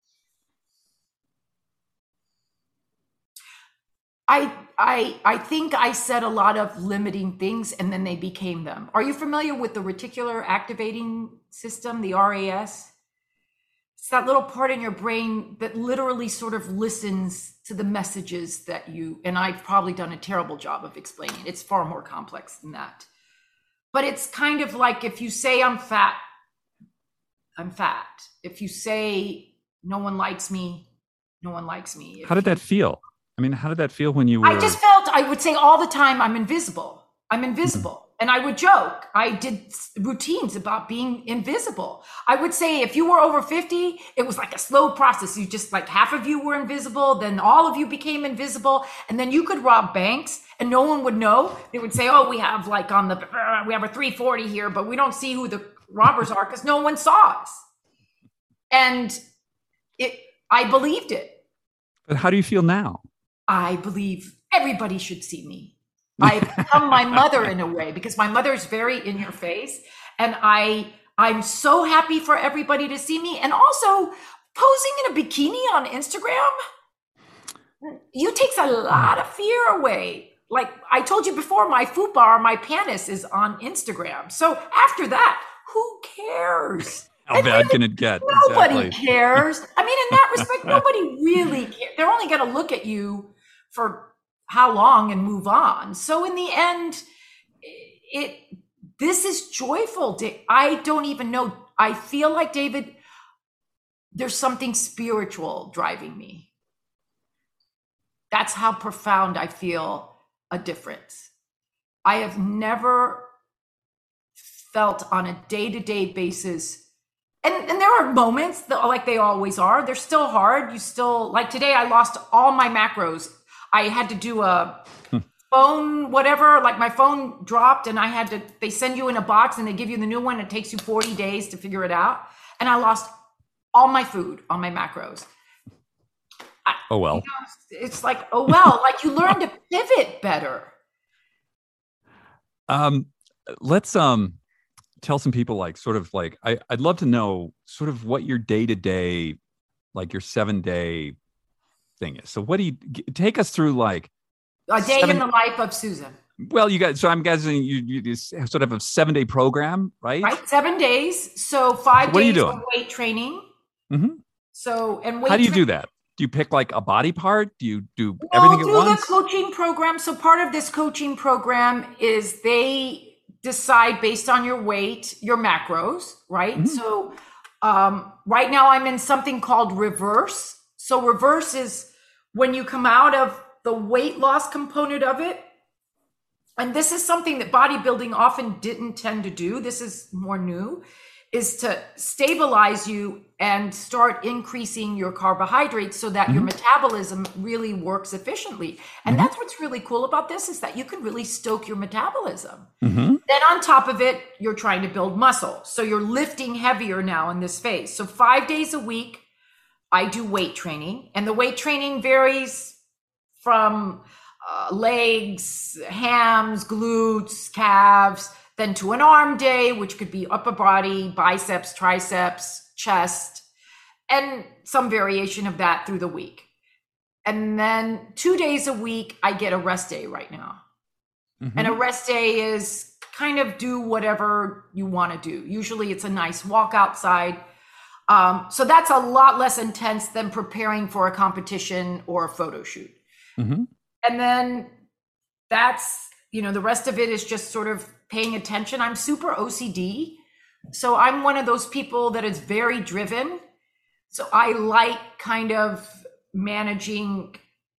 I I I think I said a lot of limiting things and then they became them. Are you familiar with the reticular activating system, the R A S? It's that little part in your brain that literally sort of listens to the messages that you, and I've probably done a terrible job of explaining it. It's far more complex than that. But it's kind of like if you say I'm fat, I'm fat. If you say no one likes me, no one likes me. If How did you, that feel? I mean, how did that feel when you were? I just felt I would say all the time, I'm invisible. I'm invisible. Mm-hmm. And I would joke. I did routines about being invisible. I would say if you were over fifty, it was like a slow process. You just like half of you were invisible, then all of you became invisible, and then you could rob banks and no one would know. They would say, oh, we have like on the, uh, we have a three forty here, but we don't see who the robbers are because no one saw us. And it, I believed it. But how do you feel now? I believe everybody should see me. I've become my mother in a way because my mother's very in your face. And I, I'm so happy for everybody to see me. And also posing in a bikini on Instagram, you takes a lot of fear away. Like I told you before, my fubar, my panis is on Instagram. So after that, who cares? How and bad can it get? Nobody exactly. cares. I mean, in that respect, nobody really cares. They're only going to look at you for how long and move on. So in the end, it this is joyful. I don't even know. I feel like, David, there's something spiritual driving me. That's how profound I feel a difference. I have never felt on a day-to-day basis. And, and there are moments that, like they always are, they're still hard. You still, like today, I lost all my macros. I had to do a phone, whatever, like my phone dropped and I had to, they send you in a box and they give you the new one. It takes you forty days to figure it out. And I lost all my food on my macros. I, oh, well. You know, it's like, oh, well, like you learn to pivot better. Um, let's um tell some people like sort of like, I, I'd love to know sort of what your day-to-day, like your seven day thing is. So what do you take us through like a day seven, in the life of Susan? Well, you guys, so I'm guessing you, you, you sort of a seven day program, right? Right. Seven days. So five what days are you doing? of weight training. Mm-hmm. So, and weight how do you tra- do that? Do you pick like a body part? Do you do no, everything at through once? The coaching program. So part of this coaching program is they decide based on your weight, your macros, right? Mm-hmm. So um, right now I'm in something called reverse. So reverse is when you come out of the weight loss component of it. And this is something that bodybuilding often didn't tend to do. This is more new, is to stabilize you and start increasing your carbohydrates so that mm-hmm. your metabolism really works efficiently. And mm-hmm. that's what's really cool about this is that you can really stoke your metabolism. Mm-hmm. Then on top of it, you're trying to build muscle. So you're lifting heavier now in this phase. So five days a week, I do weight training, and the weight training varies from uh, legs, hams, glutes, calves, then to an arm day, which could be upper body, biceps, triceps, chest, and some variation of that through the week. And then two days a week, I get a rest day right now. Mm-hmm. And a rest day is kind of do whatever you want to do. Usually it's a nice walk outside. Um, so that's a lot less intense than preparing for a competition or a photo shoot. Mm-hmm. And then that's, you know, the rest of it is just sort of paying attention. I'm super O C D. So I'm one of those people that is very driven. So I like kind of managing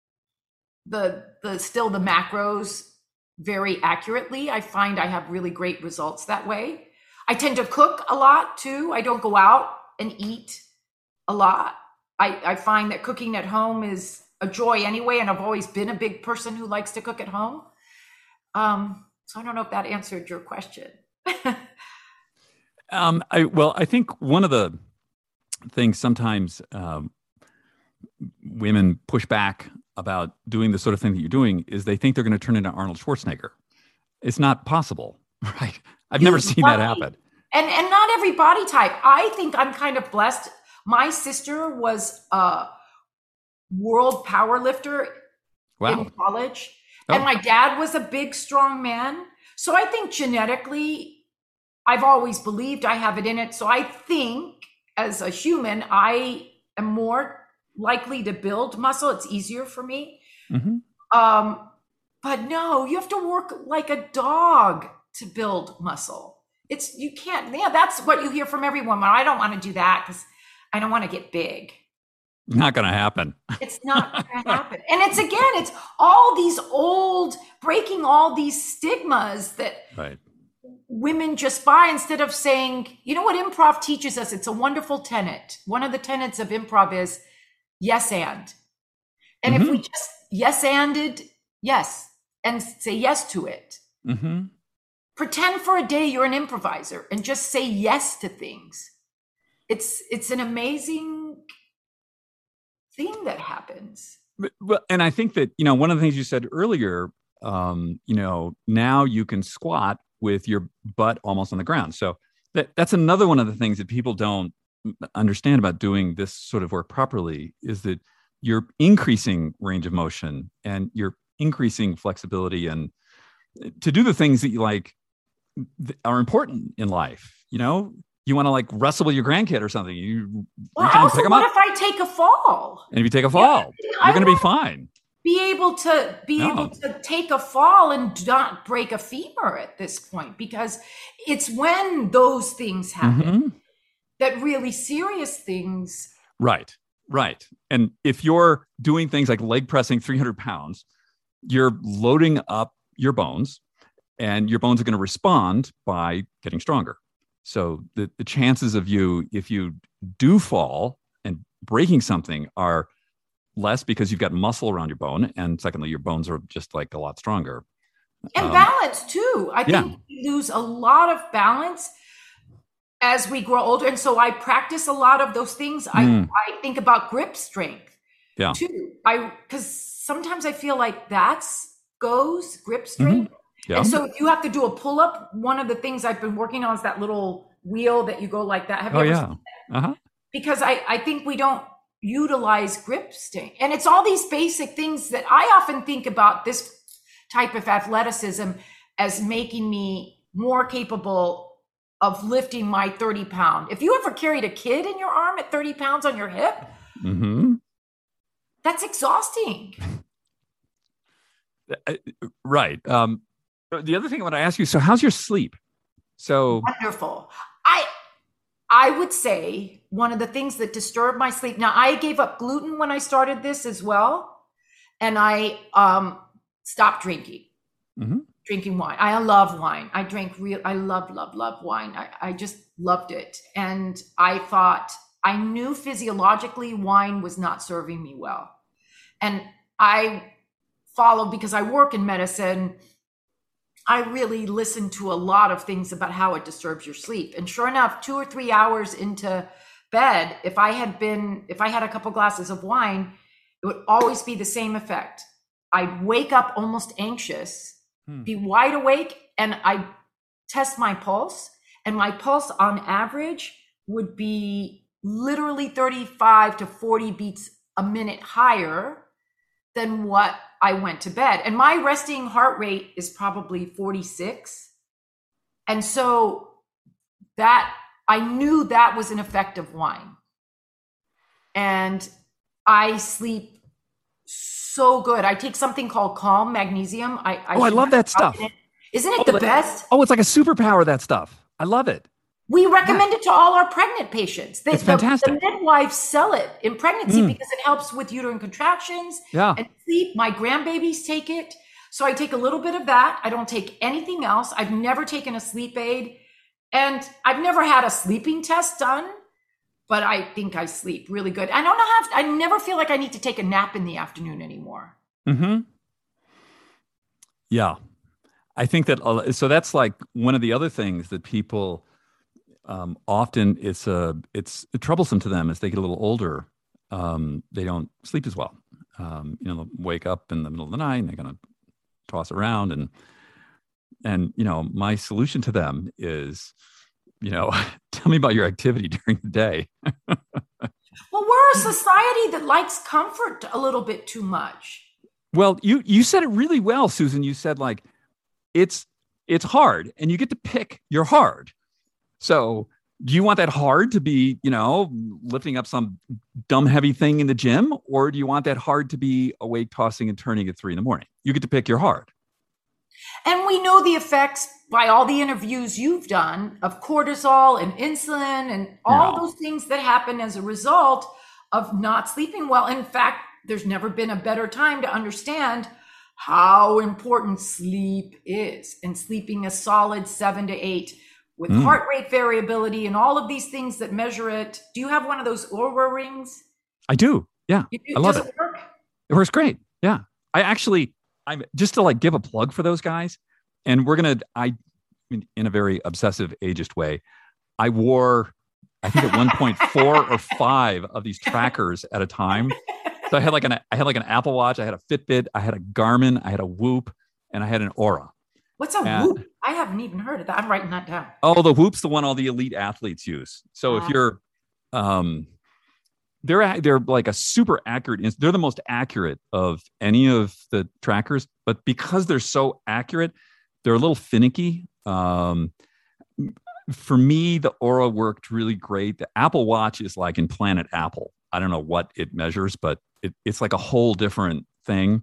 the, the still the macros very accurately. I find I have really great results that way. I tend to cook a lot too. I don't go out and eat a lot. I, I find that cooking at home is a joy anyway, and I've always been a big person who likes to cook at home. Um, so I don't know if that answered your question. um, I, well, I think one of the things sometimes um, women push back about doing the sort of thing that you're doing is they think they're going to turn into Arnold Schwarzenegger. It's not possible, right? I've never seen that happen. And and not every body type. I think I'm kind of blessed. My sister was a world power lifter wow. in college. Oh. And my dad was a big, strong man. So I think genetically, I've always believed I have it in it. So I think as a human, I am more likely to build muscle. It's easier for me. Mm-hmm. Um, but no, you have to work like a dog to build muscle. It's, you can't, yeah, that's what you hear from everyone. But I don't want to do that because I don't want to get big. Not going to happen. It's not going to happen. And it's, again, it's all these old, breaking all these stigmas that right. women just buy instead of saying, you know what improv teaches us? It's a wonderful tenet. One of the tenets of improv is yes and. And mm-hmm. if we just yes anded, yes, and say yes to it. Mm-hmm. Pretend for a day you're an improviser and just say yes to things. It's it's an amazing thing that happens. Well, and I think that, you know, one of the things you said earlier, um, you know, now you can squat with your butt almost on the ground. So that, that's another one of the things that people don't understand about doing this sort of work properly is that you're increasing range of motion and you're increasing flexibility and to do the things that you like are important in life. You know, you want to like wrestle with your grandkid or something. You well, also, pick 'em what up. if I take a fall? And if you take a fall, yeah, you're going to be fine. Be able to be no. able to take a fall and not break a femur at this point, because it's when those things happen mm-hmm. that really serious things. Right, right. And if you're doing things like leg pressing three hundred pounds, you're loading up your bones and your bones are going to respond by getting stronger. So the, the chances of you, if you do fall and breaking something are less because you've got muscle around your bone. And secondly, your bones are just like a lot stronger. And um, balance too. I yeah. think we lose a lot of balance as we grow older. And so I practice a lot of those things. Mm. I, I think about grip strength yeah. too. I, because sometimes I feel like that's goes grip strength. Mm-hmm. Yeah. And so if you have to do a pull-up, one of the things I've been working on is that little wheel that you go like that. Have you oh, ever yeah. seen that? Uh-huh. Because I, I think we don't utilize grip strength. And it's all these basic things that I often think about this type of athleticism as making me more capable of lifting my thirty pound. If you ever carried a kid in your arm at thirty pounds on your hip, mm-hmm. that's exhausting. Right. Um, the other thing I want to ask you, so how's your sleep? So wonderful. I I would say one of the things that disturbed my sleep. Now, I gave up gluten when I started this as well. And I um, stopped drinking, mm-hmm. drinking wine. I love wine. I drank real, I love, love, love wine. I, I just loved it. And I thought, I knew physiologically wine was not serving me well. And I followed, because I work in medicine, I really listened to a lot of things about how it disturbs your sleep. And sure enough, two or three hours into bed, if I had been, if I had a couple glasses of wine, it would always be the same effect. I'd wake up almost anxious, hmm. be wide awake, and I'd test my pulse. And my pulse on average would be literally thirty-five to forty beats a minute higher than what I went to bed. And my resting heart rate is probably forty-six. And so that, I knew that was an effect of wine. And I sleep so good. I take something called Calm Magnesium. I, I oh, I love that stuff. It. Isn't it oh, the that, best? Oh, it's like a superpower, that stuff. I love it. We recommend yeah. it to all our pregnant patients. The, it's fantastic. The, the midwives sell it in pregnancy mm. because it helps with uterine contractions yeah. and sleep. My grandbabies take it. So I take a little bit of that. I don't take anything else. I've never taken a sleep aid. And I've never had a sleeping test done. but I think I sleep really good. I don't know how, I never feel like I need to take a nap in the afternoon anymore. Mm-hmm. Yeah. I think that, uh, so that's like one of the other things that people um, often it's a, it's troublesome to them as they get a little older. Um, they don't sleep as well. Um, you know, they'll wake up in the middle of the night and they're going to toss around. And, and, you know, my solution to them is, you know, tell me about your activity during the day. Well, we're a society that likes comfort a little bit too much. Well, you, you said it really well, Susan. You said like, it's, it's hard and you get to pick your hard. So do you want that hard to be, you know, lifting up some dumb, heavy thing in the gym? Or do you want that hard to be awake, tossing and turning at three in the morning? You get to pick your hard. And we know the effects by all the interviews you've done of cortisol and insulin and all Yeah. those things that happen as a result of not sleeping well. In fact, there's never been a better time to understand how important sleep is, and sleeping a solid seven to eight with Mm. heart rate variability and all of these things that measure it. Do you have one of those Oura rings? I do. Yeah. You do? I love Does it. it work? It works great. Yeah. I actually, I'm just to like give a plug for those guys. And we're going to, I, in a very obsessive ageist way, I wore, I think at one point, four or five of these trackers at a time. So I had like an, I had like an Apple Watch, I had a Fitbit, I had a Garmin, I had a Whoop, and I had an Oura. What's a And- Whoop? I haven't even heard of that. I'm writing that down. Oh, the Whoop's the one all the elite athletes use. So if Ah. you're, um, they're a- they're like a super accurate. ins- They're the most accurate of any of the trackers, but because they're so accurate, they're a little finicky. Um, for me, the Oura worked really great. The Apple Watch is like in Planet Apple. I don't know what it measures, but it, it's like a whole different thing.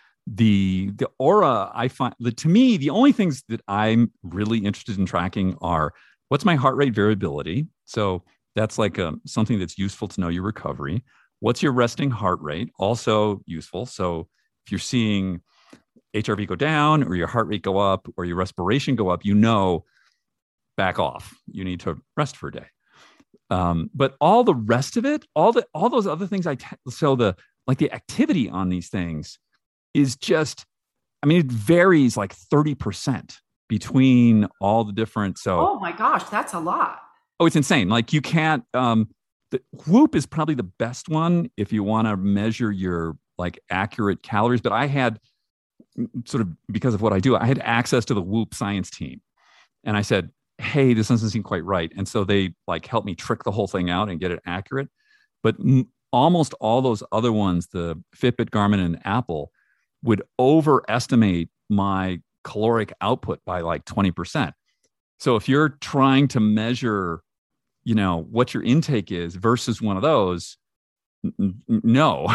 The the Oura, I find the, to me, the only things that I'm really interested in tracking are what's my heart rate variability. So that's like um, something that's useful to know your recovery. What's your resting heart rate? Also useful. So if you're seeing H R V go down or your heart rate go up or your respiration go up, you know, back off. You need to rest for a day. Um, but all the rest of it, all the all those other things, I te- so the like the activity on these things is just, I mean, it varies like thirty percent between all the different. So, Oh my gosh, that's a lot. oh, it's insane. Like you can't, um, the Whoop is probably the best one if you want to measure your like accurate calories. But I had sort of, because of what I do, I had access to the Whoop science team. And I said, hey, this doesn't seem quite right. And so they like helped me trick the whole thing out and get it accurate. But m- almost all those other ones, the Fitbit, Garmin, and Apple, would overestimate my caloric output by like twenty percent. So if you're trying to measure, you know, what your intake is versus one of those, n- n- no.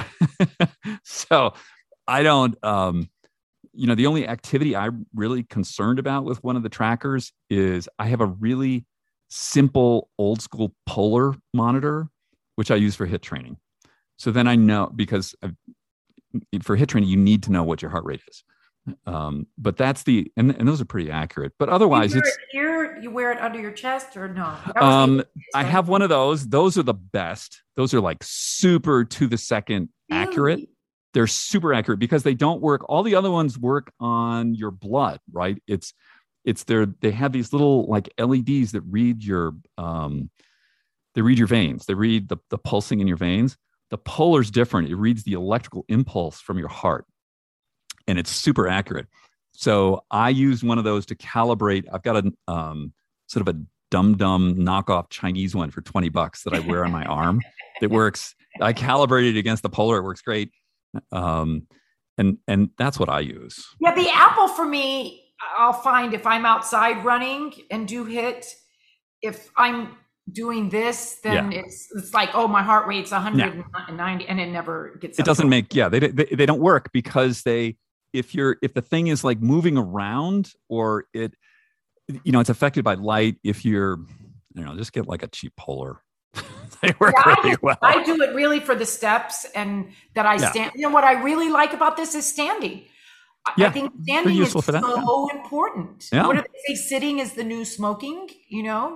So I don't, um, you know, the only activity I'm really concerned about with one of the trackers is I have a really simple old school polar monitor, which I use for HIIT training. So then I know, because I've, for HIIT training, you need to know what your heart rate is. Um, but that's the, and, and those are pretty accurate, but otherwise you wear it's, it here, you wear it under your chest or no? That was um, the- I have one of those. Those are the best. Those are like super to the second accurate. Really? They're super accurate because they don't work. All the other ones work on your blood, right? It's, it's their, they have these little like L E Ds that read your, um, they read your veins. They read the, the pulsing in your veins. The Polar's different. It reads the electrical impulse from your heart, and it's super accurate. So I use one of those to calibrate. I've got a um, sort of a dumb-dumb knockoff Chinese one for twenty bucks that I wear on my arm. That works. I calibrate it against the Polar. It works great. Um, and and that's what I use. Yeah, the Apple for me, I'll find if I'm outside running and do HIIT, if I'm doing this, then Yeah. it's it's like, oh, my heart rate's one hundred ninety, and it never gets. It up doesn't to- make yeah they, they they don't work because they if you're if the thing is like moving around or it you know it's affected by light. If you're you know just get like a cheap Polar. They work Yeah, I, really just- well. I do it really for the steps and that I Yeah. stand. You know what I really like about this is standing. I- I Yeah, think standing is useful for that, so important. Yeah. What do they say? Sitting is the new smoking. You know.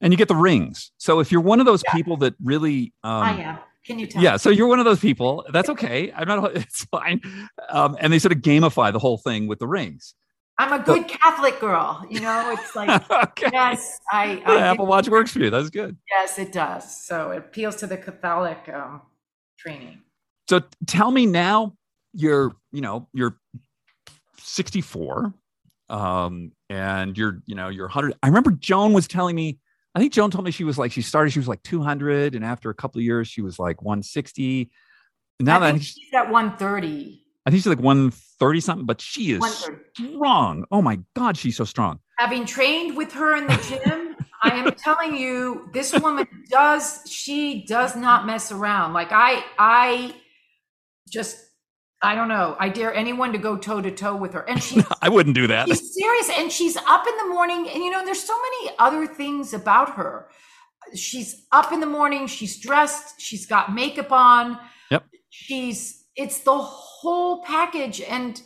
And you get the rings. So if you're one of those Yeah. people that really, um, I am. Can you tell? Yeah, so you're one of those people. That's okay. I'm not. It's fine. Um, and they sort of gamify the whole thing with the rings. I'm a good so, Catholic girl. You know, it's like okay. yes, I. The I Apple Watch works for you. That's good. Yes, it does. So it appeals to the Catholic um, training. So tell me now. You're, you know, you're sixty-four, um, and you're, you know, you're one hundred. I remember Joan was telling me. I think Joan told me she was like, she started, she was like two hundred. And after a couple of years, she was like one sixty. Now I that think she's at one thirty. I think she's like one thirty something, but she is strong. Oh my God, she's so strong. Having trained with her in the gym, I am telling you, this woman does, she does not mess around. Like I, I just, I don't know. I dare anyone to go toe to toe with her. And she's, I wouldn't do that. She's serious. And she's up in the morning. And, you know, there's so many other things about her. She's up in the morning. She's dressed. She's got makeup on. Yep. She's, it's the whole package. And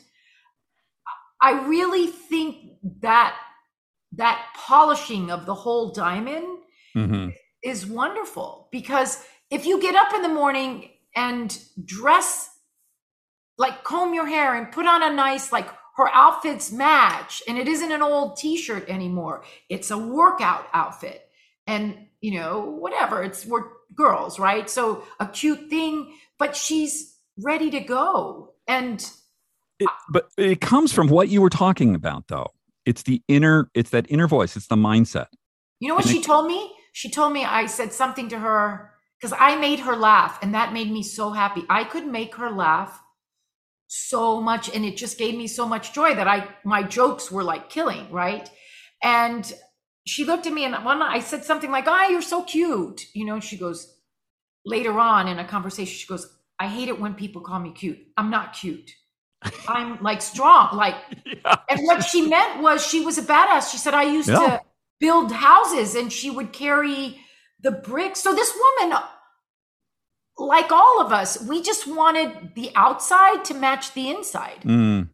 I really think that that polishing of the whole diamond mm-hmm. is wonderful. Because if you get up in the morning and dress, like comb your hair and put on a nice, like her outfits match. And it isn't an old t-shirt anymore. It's a workout outfit. And, you know, whatever, it's, we're girls, right? So a cute thing, but she's ready to go. And it, but it comes from what you were talking about, though. It's the inner, it's that inner voice. It's the mindset. You know what and she it, told me? She told me I said something to her because I made her laugh, and that made me so happy. I could make her laugh so much, and it just gave me so much joy that I my jokes were like killing, right? And she looked at me, and one I said something like, "Ah, oh, you're so cute," you know. And she goes, later on in a conversation, she goes, "I hate it when people call me cute. I'm not cute. I'm like strong." Like, yeah. And what she meant was she was a badass. She said, "I used yeah. to build houses, and she would carry the bricks." So this woman, like all of us, we just wanted the outside to match the inside. Mm.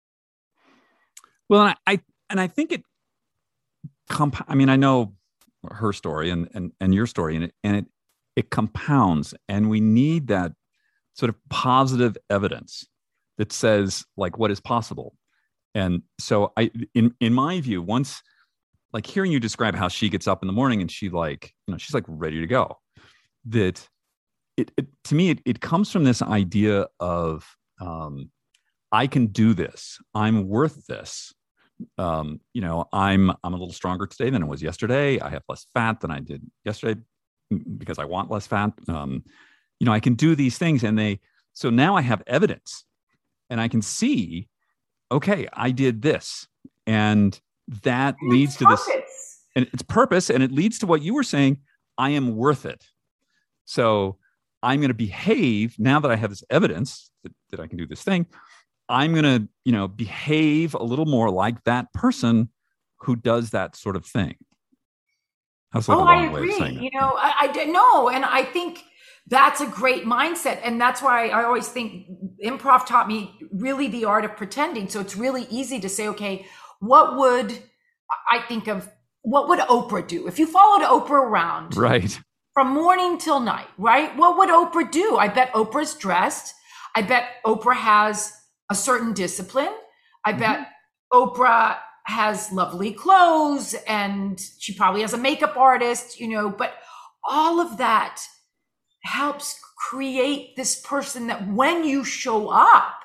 Well, and I, I and I think it. Comp- I mean, I know her story and and and your story, and it and it it compounds, and we need that sort of positive evidence that says like what is possible. And so, I, in in my view, once like hearing you describe how she gets up in the morning and she like you know she's like ready to go, that. It, it to me, it, it comes from this idea of um, I can do this. I'm worth this. Um, you know, I'm I'm a little stronger today than I was yesterday. I have less fat than I did yesterday because I want less fat. Um, you know, I can do these things, and they. So now I have evidence, and I can see. Okay, I did this, and that and leads to purpose. this. And it's purpose, and it leads to what you were saying. I am worth it. So. I'm going to behave now that I have this evidence that, that I can do this thing. I'm going to, you know, behave a little more like that person who does that sort of thing. That's like oh, a long I agree. way of saying you know, I, I know, and I think that's a great mindset, and that's why I always think improv taught me really the art of pretending. So it's really easy to say, okay, what would I think of? What would Oprah do if you followed Oprah around? Right. From morning till night, right? What would Oprah do? I bet Oprah's dressed. I bet Oprah has a certain discipline. I mm-hmm. bet Oprah has lovely clothes, and she probably has a makeup artist, you know, but all of that helps create this person that when you show up,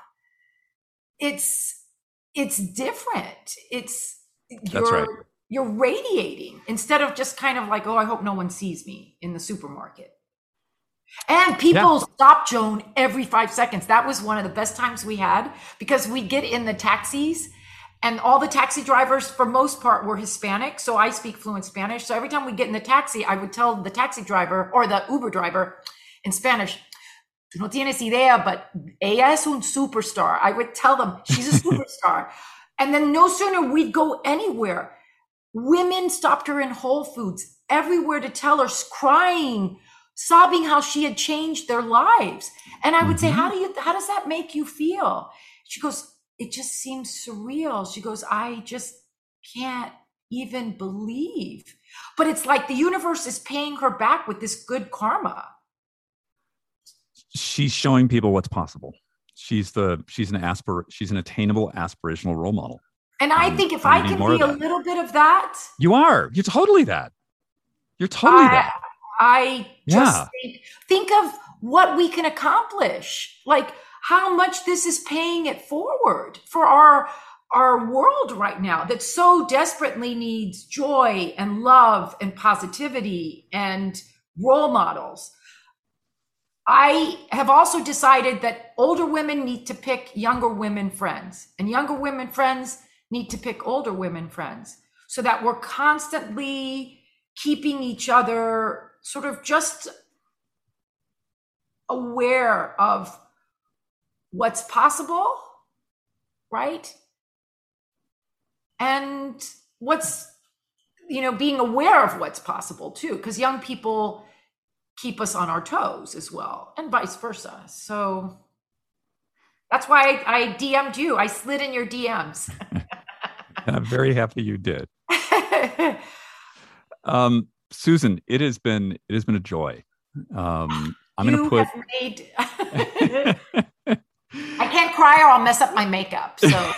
it's, it's different. It's, That's right. You're radiating instead of just kind of like, oh, I hope no one sees me in the supermarket. And people yeah. stop Joan every five seconds. That was one of the best times we had because we get in the taxis and all the taxi drivers, for most part, were Hispanic. So I speak fluent Spanish. So every time we get in the taxi, I would tell the taxi driver or the Uber driver in Spanish, "Tú no tienes idea, but ella es un superstar." I would tell them she's a superstar. And then no sooner we'd go anywhere, women stopped her in Whole Foods everywhere to tell her, crying, sobbing how she had changed their lives. And I would mm-hmm. say, how do you, how does that make you feel? She goes, it just seems surreal. She goes, I just can't even believe But it's like the universe is paying her back with this good karma. She's showing people what's possible. She's the she's an aspir she's an attainable aspirational role model. And I um, think if I can be a little bit of that, you are. You're totally that. You're totally I, that. I just yeah. think think of what we can accomplish. Like how much this is paying it forward for our our world right now that so desperately needs joy and love and positivity and role models. I have also decided that older women need to pick younger women friends, and younger women friends need to pick older women friends, so that we're constantly keeping each other sort of just aware of what's possible, right? And what's, you know, being aware of what's possible too, because young people keep us on our toes as well, and vice versa. So that's why I, I D M'd you. I slid in your D Ms. And I'm very happy you did. um, Susan, it has been it has been a joy. Um, I'm going to put. Have made... I can't cry or I'll mess up my makeup. So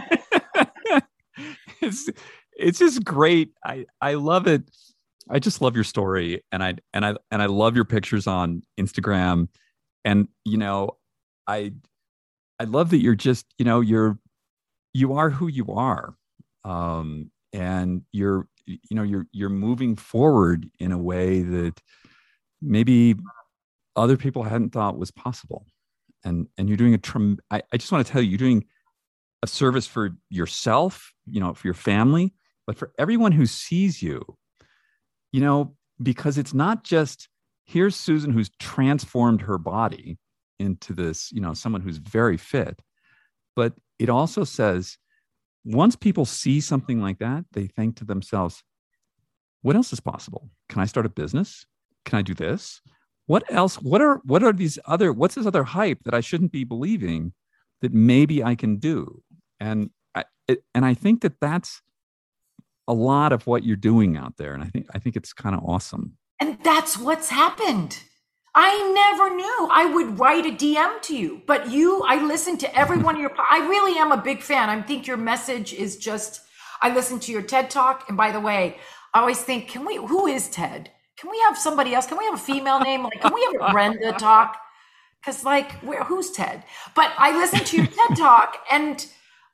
it's it's just great. I I love it. I just love your story, and I and I and I love your pictures on Instagram, and you know, I I love that you're just you know you're you are who you are, um, and you're you know you're you're moving forward in a way that maybe other people hadn't thought was possible, and and you're doing a trem- I, I just want to tell you, you're doing a service for yourself, you know, for your family, but for everyone who sees you. You know, because it's not just, here's Susan who's transformed her body into this, you know, someone who's very fit, but it also says, once people see something like that, they think to themselves, what else is possible? Can I start a business? Can I do this? What else? What are, what are these other, what's this other hype that I shouldn't be believing that maybe I can do? And I, it, and I think that that's a lot of what you're doing out there. And I think, I think it's kind of awesome. And that's what's happened. I never knew I would write a D M to you, but you, I listen to every one of your, I really am a big fan. I think your message is just, I listen to your TED Talk. And by the way, I always think, can we, who is Ted? Can we have somebody else? Can we have a female name? Like, can we have a Brenda talk? Cause like, where, who's Ted? But I listen to your TED Talk, and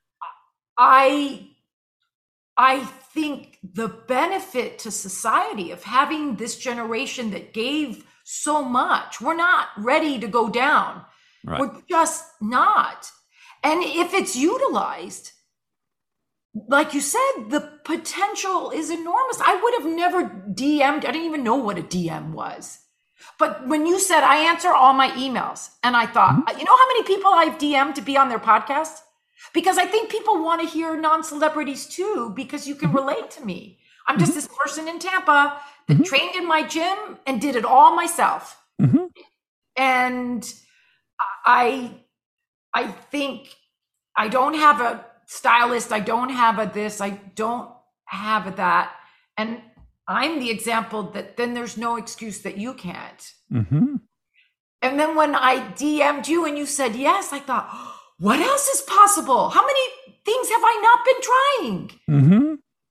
I, I think the benefit to society of having this generation that gave so much, we're not ready to go down. Right. We're just not. And if it's utilized, like you said, the potential is enormous. I would have never D M'd. I didn't even know what a D M was. But when you said, I answer all my emails, and I thought, mm-hmm. you know how many people I've D M'd to be on their podcast? Because I think people want to hear non-celebrities too, because you can mm-hmm. relate to me. I'm just mm-hmm. this person in Tampa that mm-hmm. trained in my gym and did it all myself. Mm-hmm. And I, I think I don't have a stylist. I don't have a this. I don't have a that. And I'm the example that then there's no excuse that you can't. Mm-hmm. And then when I D M'd you and you said yes, I thought, oh, what else is possible? How many things have I not been trying? Mm-hmm.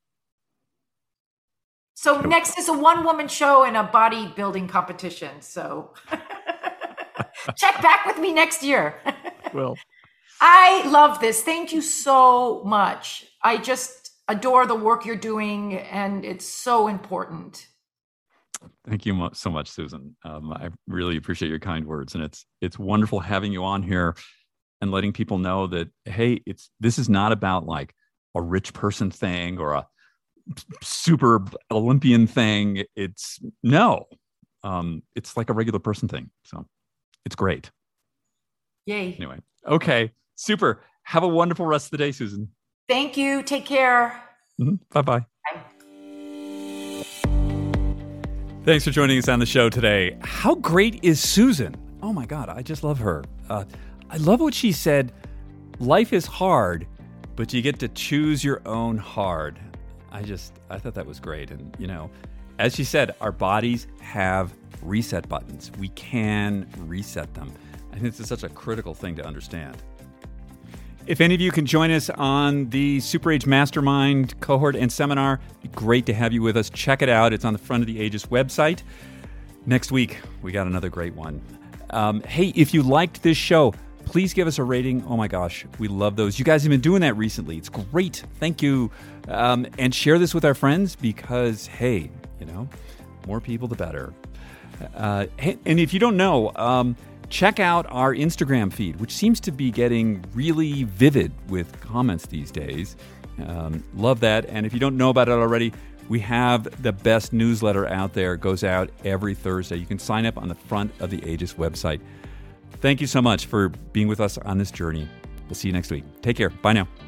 So next is a one-woman show and a bodybuilding competition. So check back with me next year. Well, I love this. Thank you so much. I just adore the work you're doing, and it's so important. Thank you so much, Susan. Um, I really appreciate your kind words, and it's it's wonderful having you on here and letting people know that, hey, it's this is not about like a rich person thing or a super Olympian thing. It's no, um, it's like a regular person thing. So it's great. Yay. Anyway, okay, super. Have a wonderful rest of the day, Susan. Thank you. Take care. Mm-hmm. Bye-bye. Bye. Thanks for joining us on the show today. How great is Susan? Oh my God, I just love her. Uh, I love what she said. Life is hard, but you get to choose your own hard. I just, I thought that was great. And, you know, as she said, our bodies have reset buttons. We can reset them. I think this is such a critical thing to understand. If any of you can join us on the Super Age Mastermind cohort and seminar, it'd be great to have you with us. Check it out. It's on the Front of the Ages website. Next week, we got another great one. Um, hey, if you liked this show, please give us a rating. Oh my gosh, we love those. You guys have been doing that recently. It's great. Thank you. Um, and share this with our friends because, hey, you know, more people, the better. Uh, hey, and if you don't know, um, check out our Instagram feed, which seems to be getting really vivid with comments these days. Um, love that. And if you don't know about it already, we have the best newsletter out there. It goes out every Thursday. You can sign up on the Front of the Ages website. Thank you so much for being with us on this journey. We'll see you next week. Take care. Bye now.